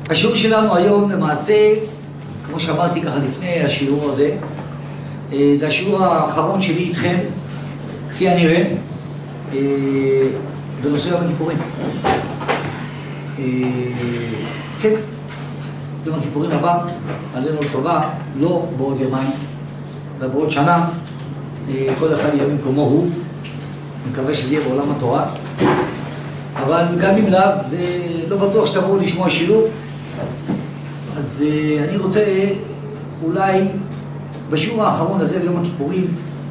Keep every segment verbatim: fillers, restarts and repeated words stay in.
השיעור שלנו היום למעשה, כמו שאמרתי ככה לפני השיעור הזה, זה השיעור האחרון שלי איתכם, כפי הנראה, בנושא יום הכיפורים. כן, יום הכיפורים הבא, עלינו לטובה, לא בעוד יומיים, אלא בעוד שנה, כל אחד יהיה במקומו הוא, מקווה שזה יהיה בעולם התורה, אבל גם אם לאו, זה לא בטוח שתבואו לשמוע שיעור, אז אני רוצה אולי בשיעור האחרון הזה ליום הכיפורים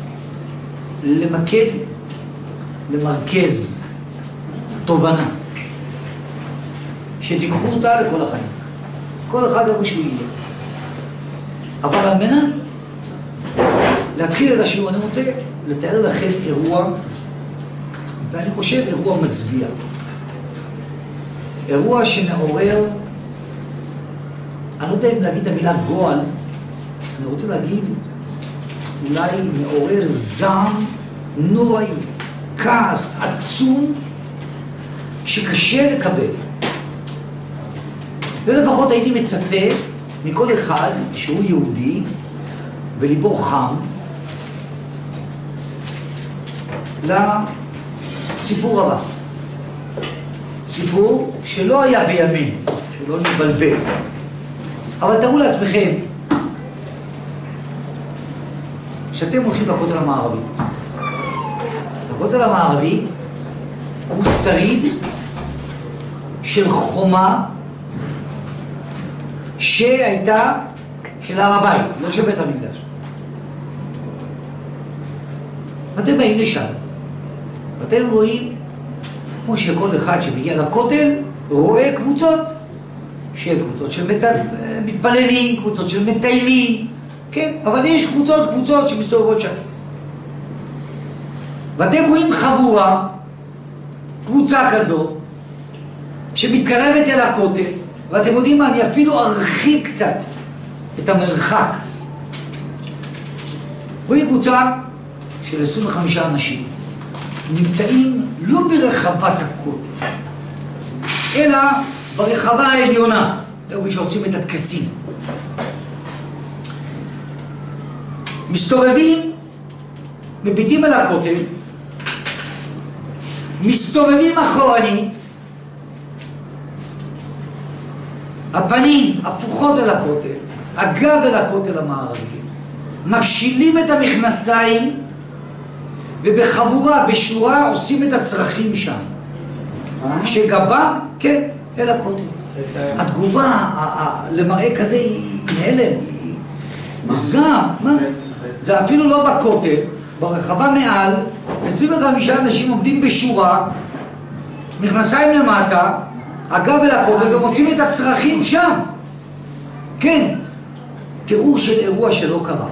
למקד, למרכז תובנה שתיקחו אותה לכל החיים, כל אחד איפה שהוא יהיה. אבל על מנת להתחיל את השיעור אני רוצה לתאר לכם אירוע, ואני חושב אירוע מזוויע, אירוע שמעורר, אני לא יודע אם להגיד את המילה גועל, אני רוצה להגיד אולי מעורר זעם נוראי, כעס עצום שקשה לקבל. ולפחות הייתי מצפה מכל אחד שהוא יהודי וליבו חם לסיפור הבא. סיפור שלא היה בימים, שלא נתבלבל. אבל תראו לעצמכם שאתם הולכים לכותל המערבי. הכותל המערבי הוא שריד של חומה שהייתה של הר הבית, לא של בית המקדש. ואתם באים לשם, ואתם רואים כמו שכל אחד שמגיע לכותל רואה קבוצות, של קבוצות של מתפללים, קבוצות של מטיילים, כן, אבל יש קבוצות, קבוצות שמסתובבות שם. ואתם רואים חבורה, קבוצה כזו, שמתקרבת אל הכותל, ואתם יודעים מה, אני אפילו ארחיק קצת את המרחק. רואים קבוצה של עשרים וחמישה אנשים, נמצאים לא ברחבת הכותל, אלא ברחבה העליונה, איפה שעושים את הטקסים. מסתובבים, מביטים אל הכותל, מסתובבים אחורנית, הפנים הפוכות אל הכותל, הגב אל הכותל המערבי, מפשילים את המכנסיים, ובחבורה, בשורה, עושים את הצרכים שם. כשגבם, כן, אל הכותל. התגובה למראה כזה היא נהלם, היא זעם. זה אפילו לא בכותל, ברחבה מעל, עשרים וחמישה אנשים עומדים בשורה, מכנסיים למטה, הגב אל הכותל, והם עושים את הצרכים שם. כן, תיאור של אירוע שלא קרה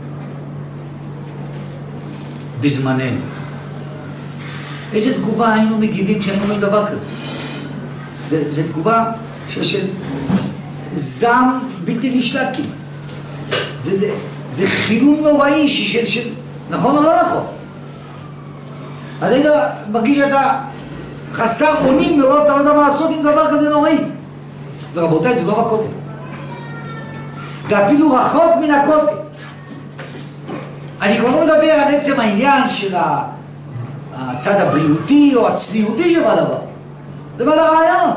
בזמננו. איזה תגובה היינו מגיבים כשהיינו רואים דבר כזה? זו תגובה של, של זעם בלתי נשלט כמעט. זה, זה, זה חילול נוראי של, של, נכון או לא נכון? אז היית מרגיש שאתה חסר אונים מרוב, אתה לא יודע מה לעשות עם דבר כזה נוראי. ורבותיי, זה לא בכותל. זה אפילו רחוק מן הכותל. אני כבר לא מדבר על עצם העניין של הצד הבריאותי או הצניעותי שבדבר. זה בעל הרעיון.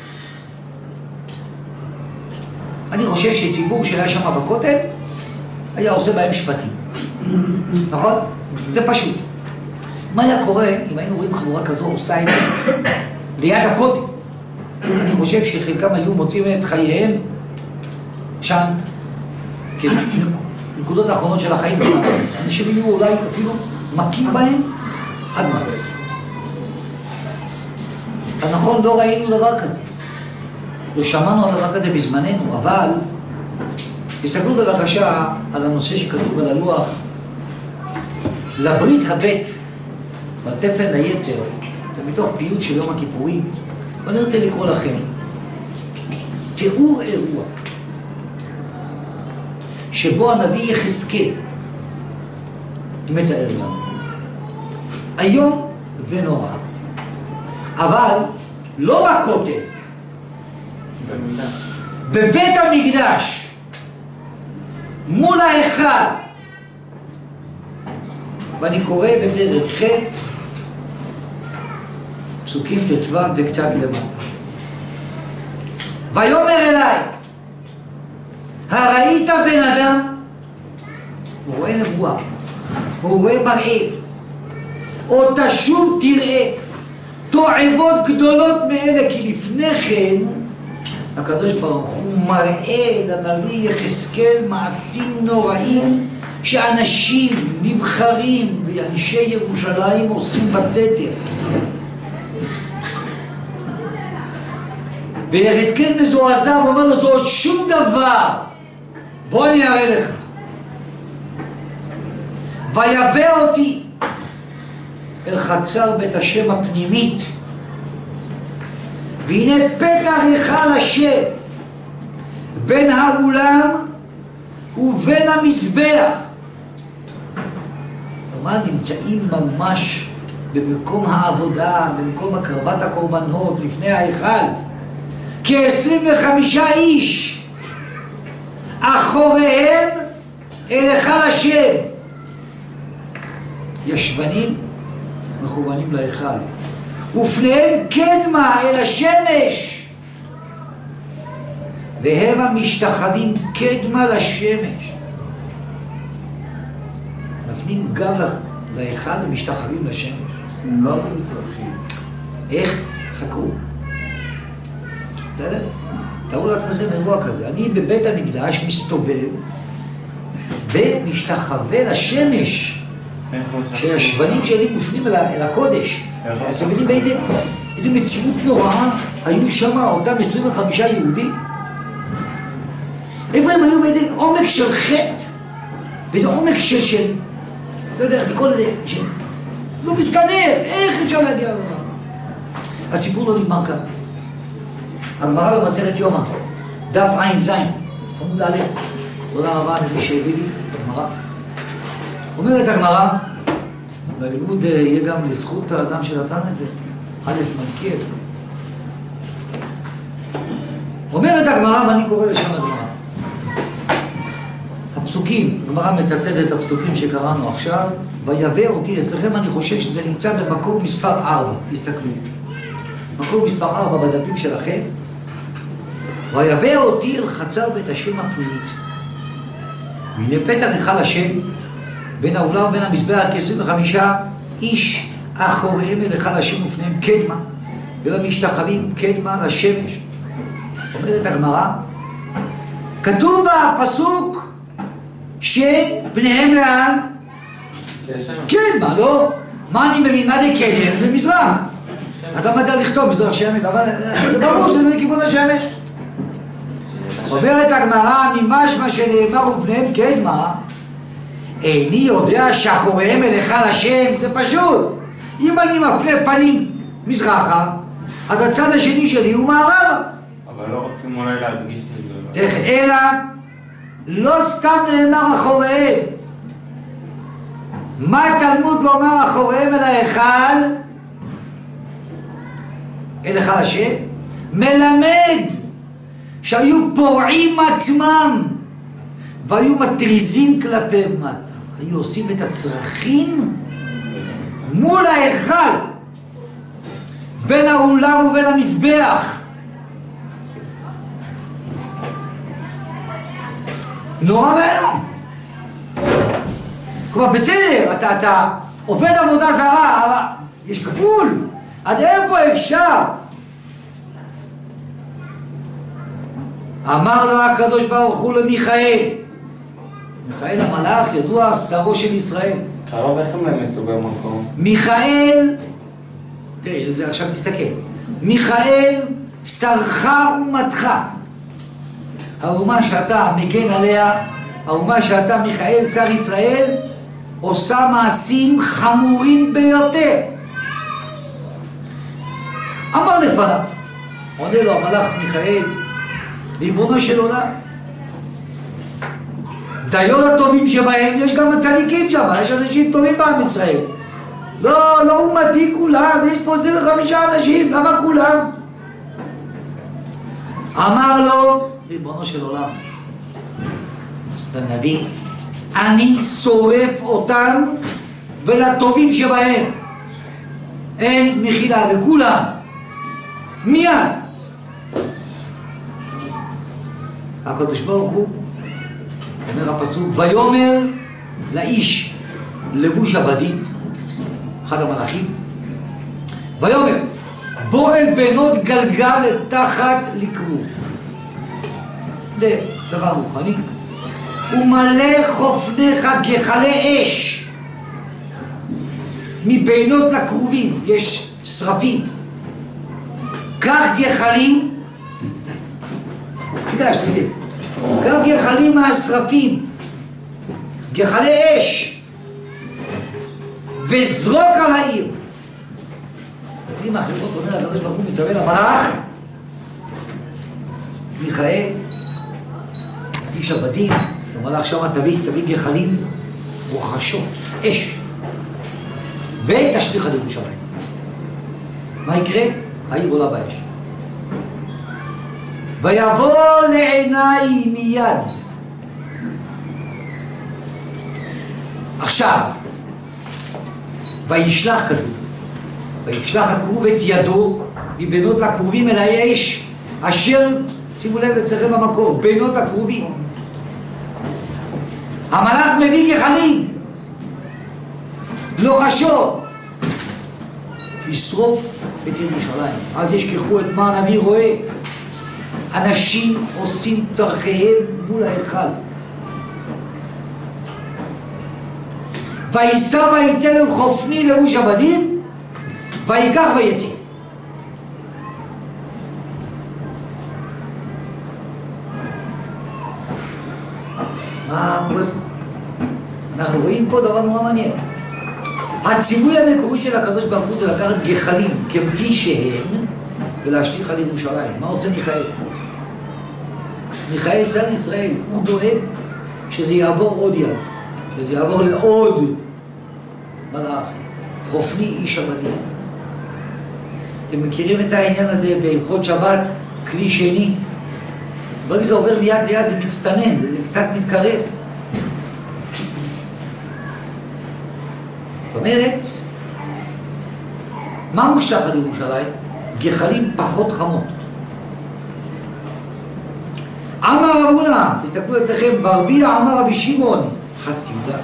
אני חושב שציבור שהיה שם בכותל היה עושה בהם שפטים. נכון? זה פשוט. מה היה קורה אם היינו רואים חבורה כזו עושה את זה ליד הכותל? אני חושב שחלקם היו מוצאים את חייהם שם כנקודות האחרונות של החיים שלהם. אנשים היו אולי אפילו מכים בהם עד מוות. נכון, לא ראינו דבר כזה. לא שמענו על דבר כזה בזמננו, אבל תסתכלו בבקשה על הנושא שכתוב על הלוח, לברית הבית בתפן ליצר, זה מתוך פיוט של יום הכיפורים, ואני רוצה לקרוא לכם תיאור אירוע שבו הנביא יחזקאל מתאר לנו היום ונורא, אבל לא בכותל, בבית המקדש, מול ההיכל. ואני קורא בפרק ח' פסוקים ט"ו וקצת למטה. ויאמר אליי, הראית בן אדם? הוא רואה נבואה, הוא רואה מראה, או תשוב תראה תועבות גדולות מאלה, כי לפני כן הקדוש ברוך הוא מראה לנביא יחזקאל מעשים נוראים שאנשים נבחרים ואנשי ירושלים עושים בסתר. ויחזקאל מזועזע ואומר לו, זה עוד שום דבר, בוא אני אראה לך. ויבא אותי אל חצר בית השם הפנימית, והנה פתח היכל השם בין האולם ובין המזבח. כלומר נמצאים ממש במקום העבודה, במקום הקרבת הקורבנות לפני ההיכל, כ-עשרים וחמישה איש אחוריהם אל היכל השם, ישבנים מכוונים להיכל, ופניהם קדמה אל השמש, והם המשתחווים קדמה לשמש. מפנים גב להיכל ומשתחווים לשמש. הם לא עושים צרכים. איך? חכו. בסדר? תראו לעצמכם אירוע כזה. אני בבית המקדש מסתובב ומשתחווה לשמש. שהשבנים שלי מופנים אל הקודש. אתם יודעים באיזה איזה מציאות נוראה היו שם אותם עשרים וחמישה יהודים? איפה הם היו באיזה עומק של חטא, באיזה עומק של של לא יודע איך לקרוא לזה, של לא מסתדר, איך אפשר להגיע לדבר? הסיפור לא נגמר כאן. הגמרא במסכת יומא, דף ע"ז, עמוד א', תודה רבה למי שהביא לי את הגמרא. אומרת הגמרא, והלימוד יהיה גם לזכות האדם שנתן את זה, א' מלכיאל. אומרת הגמרא, ואני קורא לשם הגמרא. הפסוקים, הגמרא מצטטת את הפסוקים שקראנו עכשיו, ויבא אותי, אצלכם אני חושב שזה נמצא במקור מספר ארבע, תסתכלו. מקור מספר ארבע בדפים שלכם, ויבא אותי אל חצר בית השם הפנימית. והנה פתח היכל השם, בין האולם ובין המזבח כ-עשרים וחמישה איש אחוריהם אל היכל השם ופניהם קדמה, ולמשתחווים קדמה לשמש. אומרת הגמרא, כתוב בפסוק שפניהם לאן? קדמה, לא? מה אני מבין? מה זה קדם? זה מזרח. אתה מגיע לכתוב מזרח שמש, אבל זה ברור שזה לכיוון השמש. אומרת הגמרא, ממשמע שנאמר ופניהם קדמה, איני יודע שאחוריהם אל היכל השם, זה פשוט. אם אני מפנה פנים מזרחה, אז הצד השני שלי הוא מערבה. אבל לא רוצים אולי להדגיש את זה. אלא לא סתם נאמר אחוריהם. מה תלמוד לומר אחוריהם אל ההיכל? אל היכל השם? מלמד שהיו פורעים עצמם והיו מטריזים כלפי מטה. היו עושים את הצרכים מול ההיכל, בין האולם ובין המזבח. נורא ואיום. כלומר, בסדר, אתה, אתה עובד עבודה זרה, אבל יש גבול. עד איפה אפשר? אמר לו הקדוש ברוך הוא למיכאל, מיכאל המלאך ידוע שרו של ישראל. הרב, איך הם למדו במקום? מיכאל, תראי, זה עכשיו תסתכל. מיכאל שרך אומתך. האומה שאתה מגן עליה, האומה שאתה מיכאל שר ישראל, עושה מעשים חמורים ביותר. אמר לפניו, עונה לו המלאך מיכאל, ריבונו של עולם, דיו הטובים שבהם, יש גם הצדיקים שם, יש אנשים טובים בעם ישראל. לא, לא אומתי כולם, יש פה עשרים וחמישה אנשים, למה כולם? אמר לו, ריבונו של עולם, לנביא, אני שורף אותם ולטובים שבהם אין מחילה לכולם מיד. הקדוש ברוך הוא אומר הפסוק, ויאמר לאיש לבוש הבדים, אחד המלאכים, ויאמר בוא אל בנות גלגל תחת לכרוב. זה דבר רוחני. ומלא חופניך גחלי אש. מבינות לכרובים יש שרפים. קח גחלים, כדאי שתדע, קח גחלים מהשרפים, גחלי אש, וזרוק על העיר. במילים אחרות אומר הקדוש ברוך הוא מצווה למלאך מיכאל, איש הבדים, המלאך שם תביא, תביא גחלים רוחשות, אש, ותשליך על ירושלים. מה יקרה? העיר עולה באש. ויבוא לעיניי מיד. עכשיו, וישלח כתוב, וישלח הכרוב את ידו מבינות לכרובים אל האש אשר, שימו לב אצלכם במקום, בינות הכרובים. המלאך מביא גחלים, לוחשות, לשרוף את ירושלים. אל תשכחו את מה הנביא רואה. אנשים עושים צרכיהם מול ההיכל. ויסע ויתן אל חופני לבוש הבדים, ויקח ויצא. מה קורה פה? אנחנו רואים פה דבר נורא מעניין. הציווי המקורי של הקדוש ברוך הוא זה לקחת גחלים כפי שהם ולהשליך על ירושלים. מה עושה מיכאל? מיכאל שר ישראל, הוא דואג שזה יעבור עוד יד, שזה יעבור לעוד מלאך, חופני איש הבדים. אתם מכירים את העניין הזה בהלכות שבת, כלי שני? ברגע זה עובר מיד ליד זה מצטנן, זה קצת מתקרב. זאת אומרת, מה מושלך על ירושלים? גחלים פחות חמות. אמר רב הונא, תסתכלו אצלכם, ברביע אמר רבי שמעון, חסידה,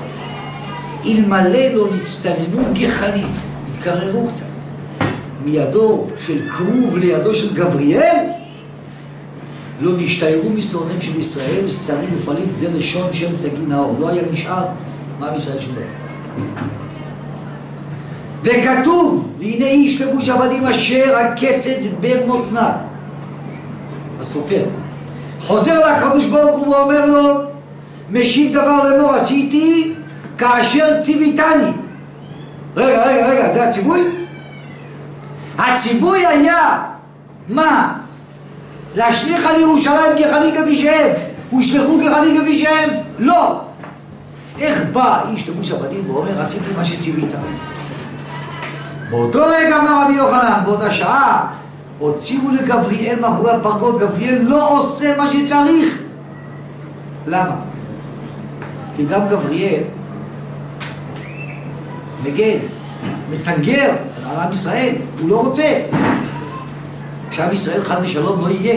אלמלא לא נצטננו גחלים, התקררו קצת, מידו של כרוב לידו של גבריאל, לא נשתיירו משונאים של ישראל, שרים ופליט, זה לשון של סגי נאור, לא היה נשאר מה בישראל שום דבר. וכתוב, והנה איש לבוש עבדים אשר הכסד במותנה, הסופר, חוזר לקדוש ברוך הוא ואומר לו, משיב דבר לאמור עשיתי כאשר ציוויתני. רגע, רגע, רגע, זה הציווי? הציווי היה, מה? להשליך על ירושלים גחלים כפי שהם, ושלחו גחלים כפי שהם? לא. איך בא איש לבוש עבדים ואומר עשיתי מה שציווית? באותו רגע אמר רבי יוחנן, באותה שעה הוציאו לגבריאל מאחורי הפרגוד, גבריאל לא עושה מה שצריך. למה? כי גם גבריאל מגן, מסנגר על עם ישראל, הוא לא רוצה שעם ישראל חד ושלום לא יהיה.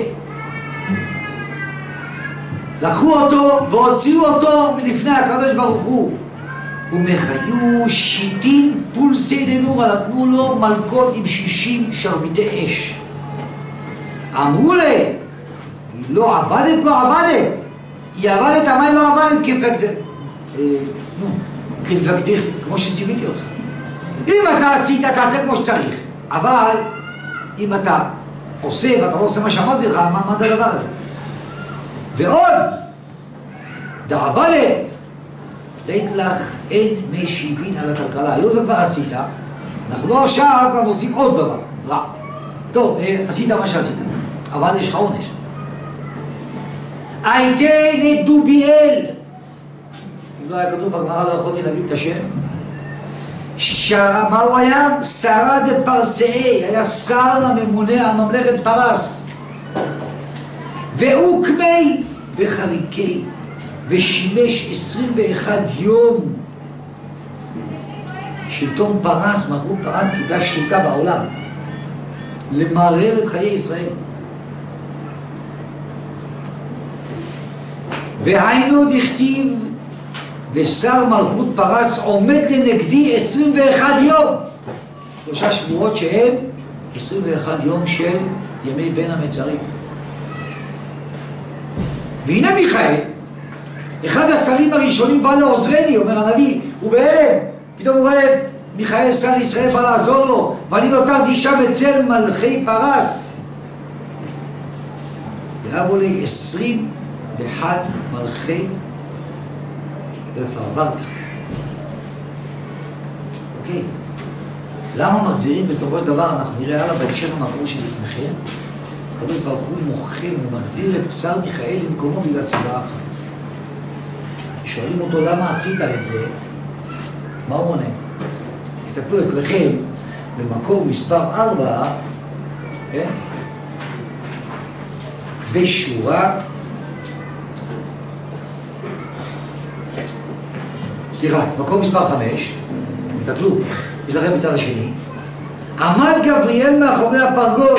לקחו אותו והוציאו אותו מלפני הקדוש ברוך הוא, ומחיו שיטין פולסי דנורא, נתנו לו מלכות עם שישים שרביטי אש. אמרו לה, היא לא עבדת, לא עבדת. היא עבדת, מה היא לא עבדת? כפקדת, נו, כפקדך, כמו שציוויתי אותך. אם אתה עשית, תעשה כמו שצריך. אבל אם אתה עושה ואתה לא עושה מה שאמרתי לך, מה, מה זה הדבר הזה? ועוד, דעבדת, לית לך אין משיבין על הכלכלה. היות וכבר עשית, אנחנו לא עכשיו כבר רוצים עוד דבר, רע. טוב, עשית מה שעשית, אבל יש לך עונש. הייתה לדוביאל, אם לא היה כתוב בגמרא, לא יכולתי להגיד את השם. מה הוא היה? שרה דה פרסאי, היה שר לממונה על ממלכת פרס. ואוקמי וחריקי, ושימש עשרים ואחד יום. שלטון פרס, מלכות פרס קיבלה שליטה בעולם, למרר את חיי ישראל. והיינו דכתיב, ושר מלכות פרס עומד לנגדי עשרים ואחד יום. שלושה שבועות שהם עשרים ואחד יום של ימי בין המצרים. והנה מיכאל, אחד השרים הראשונים בא לעוזרני, אומר הנביא, הוא בהלם. פתאום הוא רואה את מיכאל שר ישראל בא לעזור לו, ואני נותרתי שם אצל מלכי פרס. והבו לי עשרים ואחד מלכי ופרברת. אוקיי, למה מחזירים בסופו של דבר? אנחנו נראה הלאה בהקשר המקור שלפניכם. הקדוש ברוך הוא מוכן ומחזיר את שר מיכאל למקומו בגלל סיבה אחת. שואלים אותו למה עשית את זה? מה הוא עונה? תסתכלו אצלכם במקור מספר ארבע, כן? בשורה, סליחה, מקור מספר חמש, תסתכלו, יש לכם בצד השני, עמד גבריאל מאחורי הפרגוד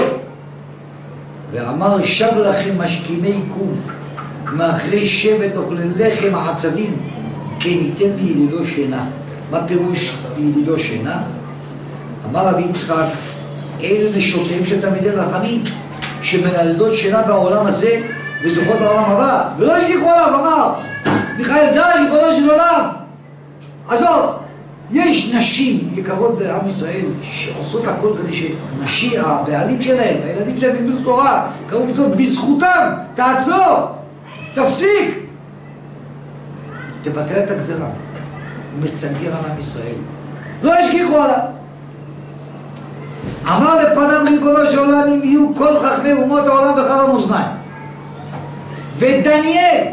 ואמר שב לכם משכימי קום מאחרי שבט אוכלי לחם העצבים כן ייתן לי ילידו שינה. מה פירוש ילידו שינה? אמר רבי יצחק, אלה נשותיהם של תלמידי רחמים שמלמדות שינה בעולם הזה וזוכות בעולם הבא, ולא השגיחו עליו. אמר מיכאל, די, ריבונו של עולם, עזוב. יש נשים יקרות בעם ישראל שעושות הכל כדי שנשים, הבעלים שלהם, הילדים שלהם ילמדו תורה, קראו מצוות בזכותם. תעצור, תפסיק, תבטל את הגזרה. הוא מסנגר על עם ישראל, לא השגיחו עליו. אמר לפניו ריבונו של עולם, אם יהיו כל חכמי אומות העולם בחר המאזניים. ודניאל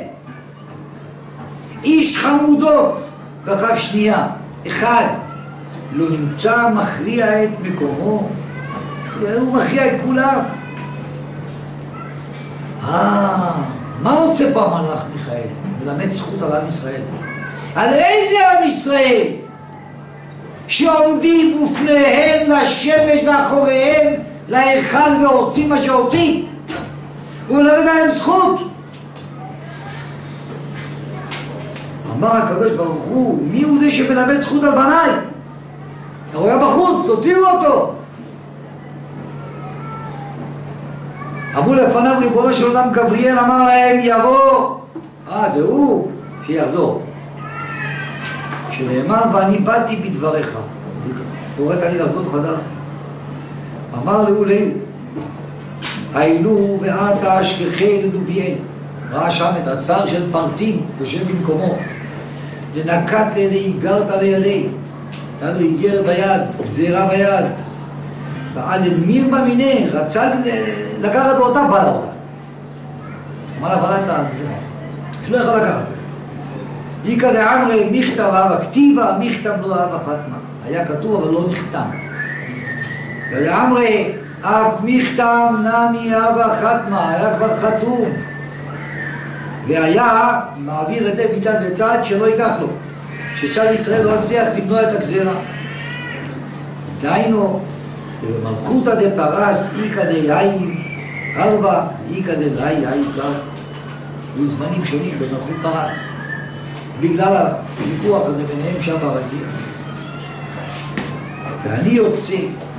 איש חמודות בכף שנייה אחד לא נמצא מכריע את מקומו, הוא מכריע את כולם. אה, מה עושה פה המלאך מיכאל? מלמד זכות על עם ישראל. על איזה עם ישראל שעומדים ופניהם לשמש ואחוריהם להיכל ועושים מה שעושים? הוא מלמד עליהם זכות. אמר הקדוש ברוך הוא, מי הוא זה שמלמד זכות על בניי? הוא היה בחוץ, הוציאו אותו. אמרו לפניו ריבונו של עולם, גבריאל אמר להם יבוא. אה, זה הוא שיחזור. שנאמר ואני באתי בדבריך. הוראת לי לחזור חזר. אמר לו ליל, אילו ואתה אשכחי לדוביין. ראה שם את השר של פרסים, יושב במקומו. לנקת לי, גרת לידי. היה לו איגרת ביד, גזירה ביד. ועל מיר במיני, רצה לקחת אותה, בא לה אותה. אמר לה, בא לה את הגזירה. שלא יכול לקחת. איקא דאמרי מכתב אבא כתיבה, מכתב לא אבא חתמה. היה כתוב אבל לא נחתם. ודאמרי אב מכתב נמי אבא חתמה, היה כבר חתום. והיה מעביר את זה מצד לצד שלא ייקח לו. שצד ישראל לא הצליח למנוע את הגזירה. דהיינו, מלכותא דפרס איקא דאי ארבע, איקא דאי אי קר. היו זמנים שונים במלכות פרס. בגלל הוויכוח הזה ביניהם שם ברגיל. ואני יוצא,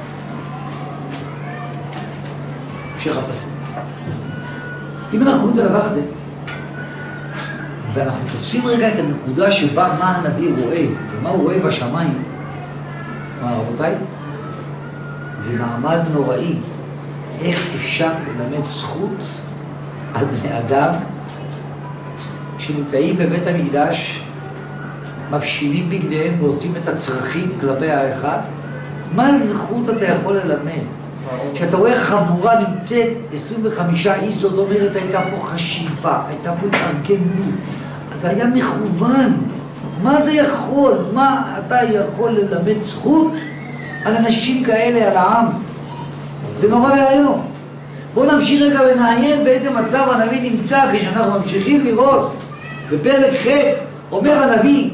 המשך הפסוק. אם אנחנו רואים את הדבר הזה, ואנחנו תופסים רגע את הנקודה שבה מה הנביא רואה, ומה הוא רואה בשמיים, מה רבותיי? זה מעמד נוראי. איך אפשר ללמד זכות על בני אדם שנמצאים בבית המקדש, מפשילים בגדיהם ועושים את הצרכים כלפי האחד? מה זכות אתה יכול ללמד? כשאתה רואה חבורה נמצאת עשרים וחמישה איש, זאת אומרת הייתה פה חשיבה, הייתה פה התארגנות, אתה היה מכוון. מה אתה יכול? מה אתה יכול ללמד זכות על אנשים כאלה, על העם? זה נורא והיום. בואו נמשיך רגע ונעיין באיזה מצב הנביא נמצא כשאנחנו ממשיכים לראות בפרק ח' אומר הנביא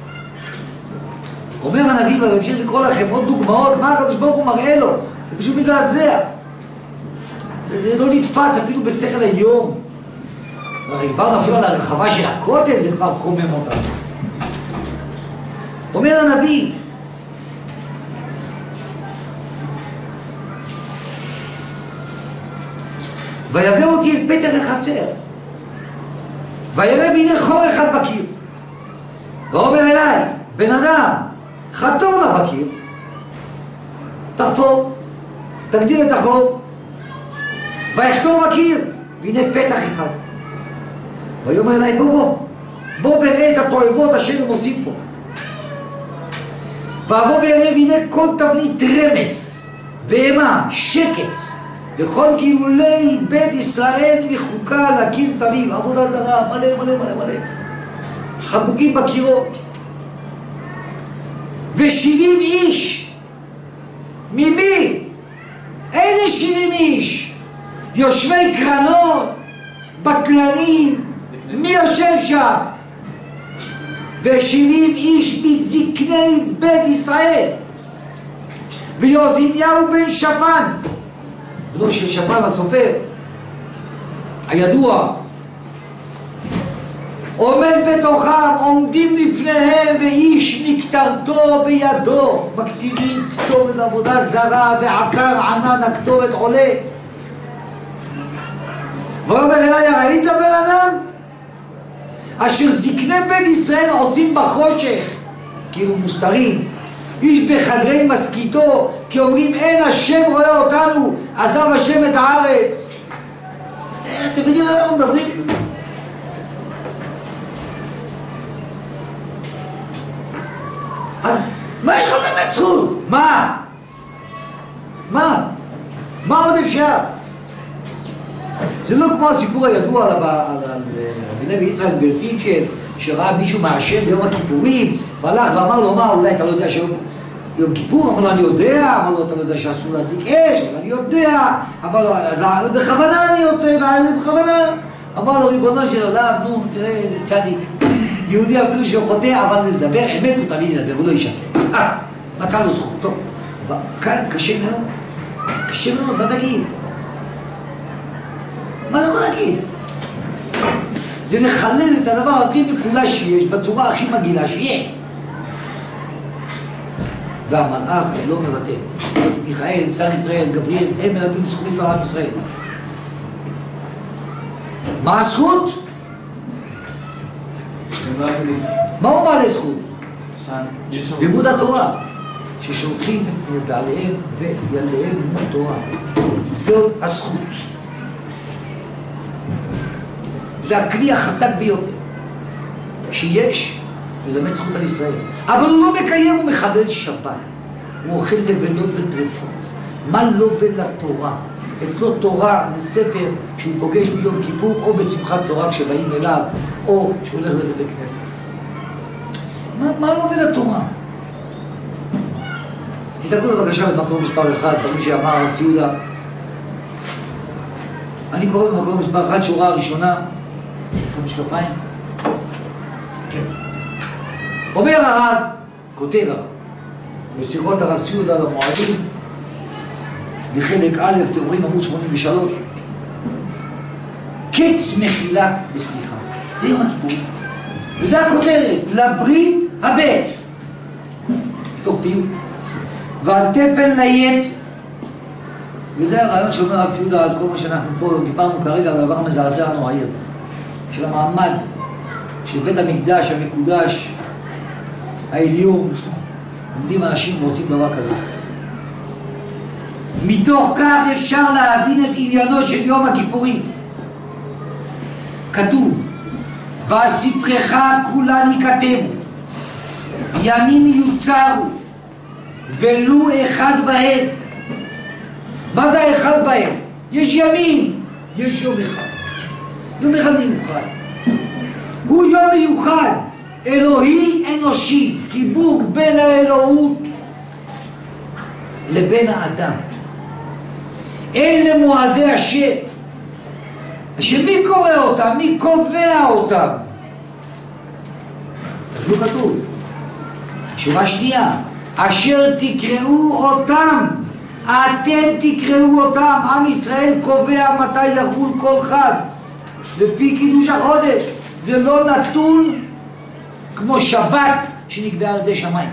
אומר הנביא, ואני אמשיך לקרוא לכם עוד דוגמאות מה הקדוש ברוך הוא מראה לו, זה פשוט מזעזע, זה לא נתפס אפילו בשכל היום. דיברנו אפילו על הרחבה של הכותל, זה כבר קומם אותנו. אומר הנביא ויבא אותי אל פתח החצר ויראה והנה חור אחד בקיר ואומר אליי בן אדם חתור נא בקיר, תחפור, תגדיל את החור ויחתור בקיר והנה פתח אחד ויאמר אליי בוא בוא בוא וראה את התועבות אשר הם עושים פה ואבוא ויראה והנה כל תבנית רמס ואימה שקט וכל גילולי בית ישראל מחוקה לקיר סביב, עבודה זרה, מלא מלא מלא מלא חקוקים בקירות ושבעים איש ממי? איזה שבעים איש? יושבי קרנות, בטלנים, מי יושב שם? ושבעים איש מזקני בית ישראל ויוזיניהו בן שפן בנו של שפן הסופר הידוע עומד בתוכם, עומדים לפניהם ואיש מקטרתו בידו מקטירים כתובת עבודה זרה ועקר ענן הכתובת עולה ואומר אליי ראית בן אדם? אשר זקני בית ישראל עושים בחושך כאילו מוסתרים איש בחדרי מסכיתו כי אומרים אין השם רואה אותנו עזב השם את הארץ. אתם יודעים על מה אנחנו מדברים? מה יש לך באמת זכות? מה? מה? מה עוד אפשר? זה לא כמו הסיפור הידוע על רבי לוי יצחק ברטינצ'ל שראה מישהו מהשם ביום הכיפורים והלך ואמר לו מה אולי אתה לא יודע שיום יום כיפור? אמר לו אני יודע, אמר לו אתה לא יודע שאסור להדליק אש, אבל אני יודע, אמר לו בכוונה אני רוצה, בכוונה אמר לו ריבונו של עולם נו תראה איזה צדיק יהודי אפילו שהוא חוטא אבל לדבר אמת הוא תמיד ידבר, הוא לא ישקר. אה, מצא לו זכות, טוב אבל כאן קשה מאוד, קשה מאוד, מה תגיד? מה אתה יכול להגיד? זה לחלל את הדבר הכי מקודש שיש בצורה הכי מגעילה שיש והמלאך לא מבטא. מיכאל, שר ישראל, גבריאל, הם מלמדים זכות על עם ישראל. מה הזכות? מה הוא מעלה זכות? לימוד התורה ששולחים את בעליהם וילדיהם לימוד תורה, זאת הזכות, זה הכלי החזק ביותר שיש ללמד זכות על ישראל. אבל הוא לא מקיים, הוא מחלל שבת, הוא אוכל לבלות וטרפות. מה לא ולתורה? אצלו תורה זה ספר שהוא פוגש ביום כיפור או בשמחת תורה כשבאים אליו או שהוא הולך לבית כנסת. מה, מה לא ולתורה? תסתכלו בבקשה במקום מספר אחד, במי שאמר הרב ציודה. אני קורא במקום מספר אחד שורה הראשונה איפה משקפיים? כן. אומר הרב, כותב הרב בשיחות הרב ציודה למועדים בחלק א', אתם רואים עמוד שמונים ושלוש, קץ מחילה וסליחה. זה יום הכיפורים. וזה הכותרת, לברית הבית. תוך פיוט. והתפן ליץ. וזה הרעיון שאומר הרב ציודה על כל מה שאנחנו פה דיברנו כרגע על הדבר מזעזע הנוראי הזה. של המעמד, של בית המקדש המקודש, העליון. עומדים אנשים ועושים דבר כזה. מתוך כך אפשר להבין את עניינו של יום הכיפורים. כתוב, בספרך כולן ייכתבו, ימים יוצרו, ולו אחד בהם. מה זה האחד בהם? יש ימים, יש יום אחד. יום אחד מיוחד. הוא יום מיוחד, אלוהי אנושי, חיבור בין האלוהות לבין האדם. אלה מועדי השם. השם מי קורא אותם? מי קובע אותם? תקלו כתוב. שורה שנייה, אשר תקראו אותם, אתם תקראו אותם, עם ישראל קובע מתי יחול כל חג, לפי קידוש החודש. זה לא נתון כמו שבת שנקבעה על ידי שמיים.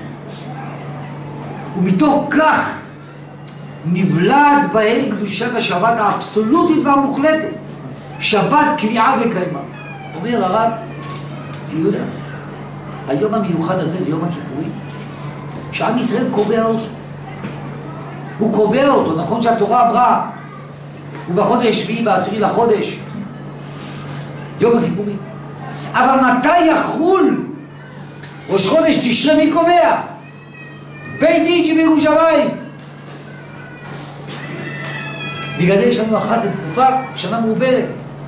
ומתוך כך נבלעת בהם קדושת השבת האבסולוטית והמוחלטת. שבת קביעה וקיימה. אומר הרב יהודה, היום המיוחד הזה זה יום הכיפורים, שעם ישראל קובע אותו. הוא קובע אותו, נכון שהתורה אמרה, הוא בחודש שביעי בעשירי לחודש, יום הכיפורים. אבל מתי יחול ראש חודש תשרי? מי קובע? בית דין שבירושלים. בגלל זה יש לנו אחת לתקופה, שנה מעוברת.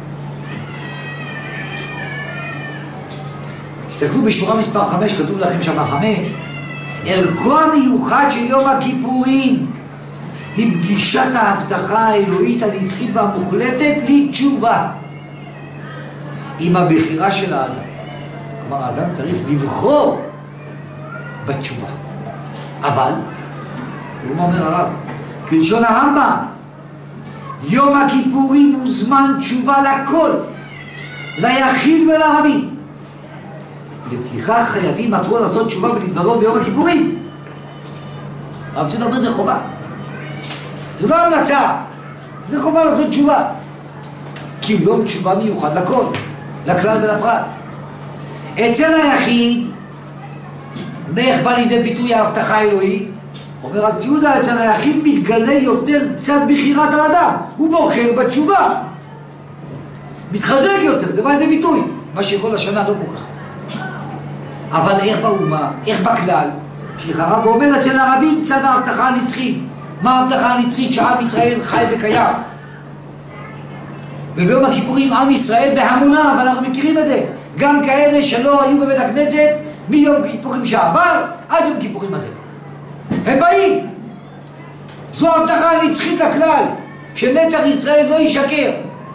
תסתכלו בשורה מספר חמש, כתוב לכם שמה חמש. ערכו המיוחד של יום הכיפורים היא פגישת ההבטחה האלוהית הנצחית והמוחלטת לתשובה עם הבחירה של האדם. כלומר, האדם צריך לבחור בתשובה. אבל, הוא אומר הרב, כלשון הרמב"ם, יום הכיפורים הוא זמן תשובה לכל, ליחיד ולרבים. לפיכך חייבים הכל לעשות תשובה ולהתוודות ביום הכיפורים. הרב צבי אומר זה חובה. זה לא המלצה, זה חובה לעשות תשובה. כי הוא יום תשובה מיוחד לכל, לכלל ולפרט. אצל היחיד, מאיך בא לידי ביטוי ההבטחה האלוהית? אומר הרב ציודה, אצל היחיד מתגלה יותר קצת בחירת האדם. הוא בוחר בתשובה. מתחזק יותר, זה בא לידי ביטוי. מה שכל השנה לא כל כך. אבל איך באומה, איך בכלל? שחרב אומר אצל הרבים צד ההבטחה הנצחית. מה ההבטחה הנצחית? שעם ישראל חי וקיים. וביום הכיפורים עם ישראל בהמונה, אבל אנחנו מכירים את זה. גם כאלה שלא היו בבית הכנסת מיום כיפורים שעבר עד יום כיפורים הזה. הם באים. זו ההבטחה הנצחית לכלל, שנצח ישראל לא ישקר.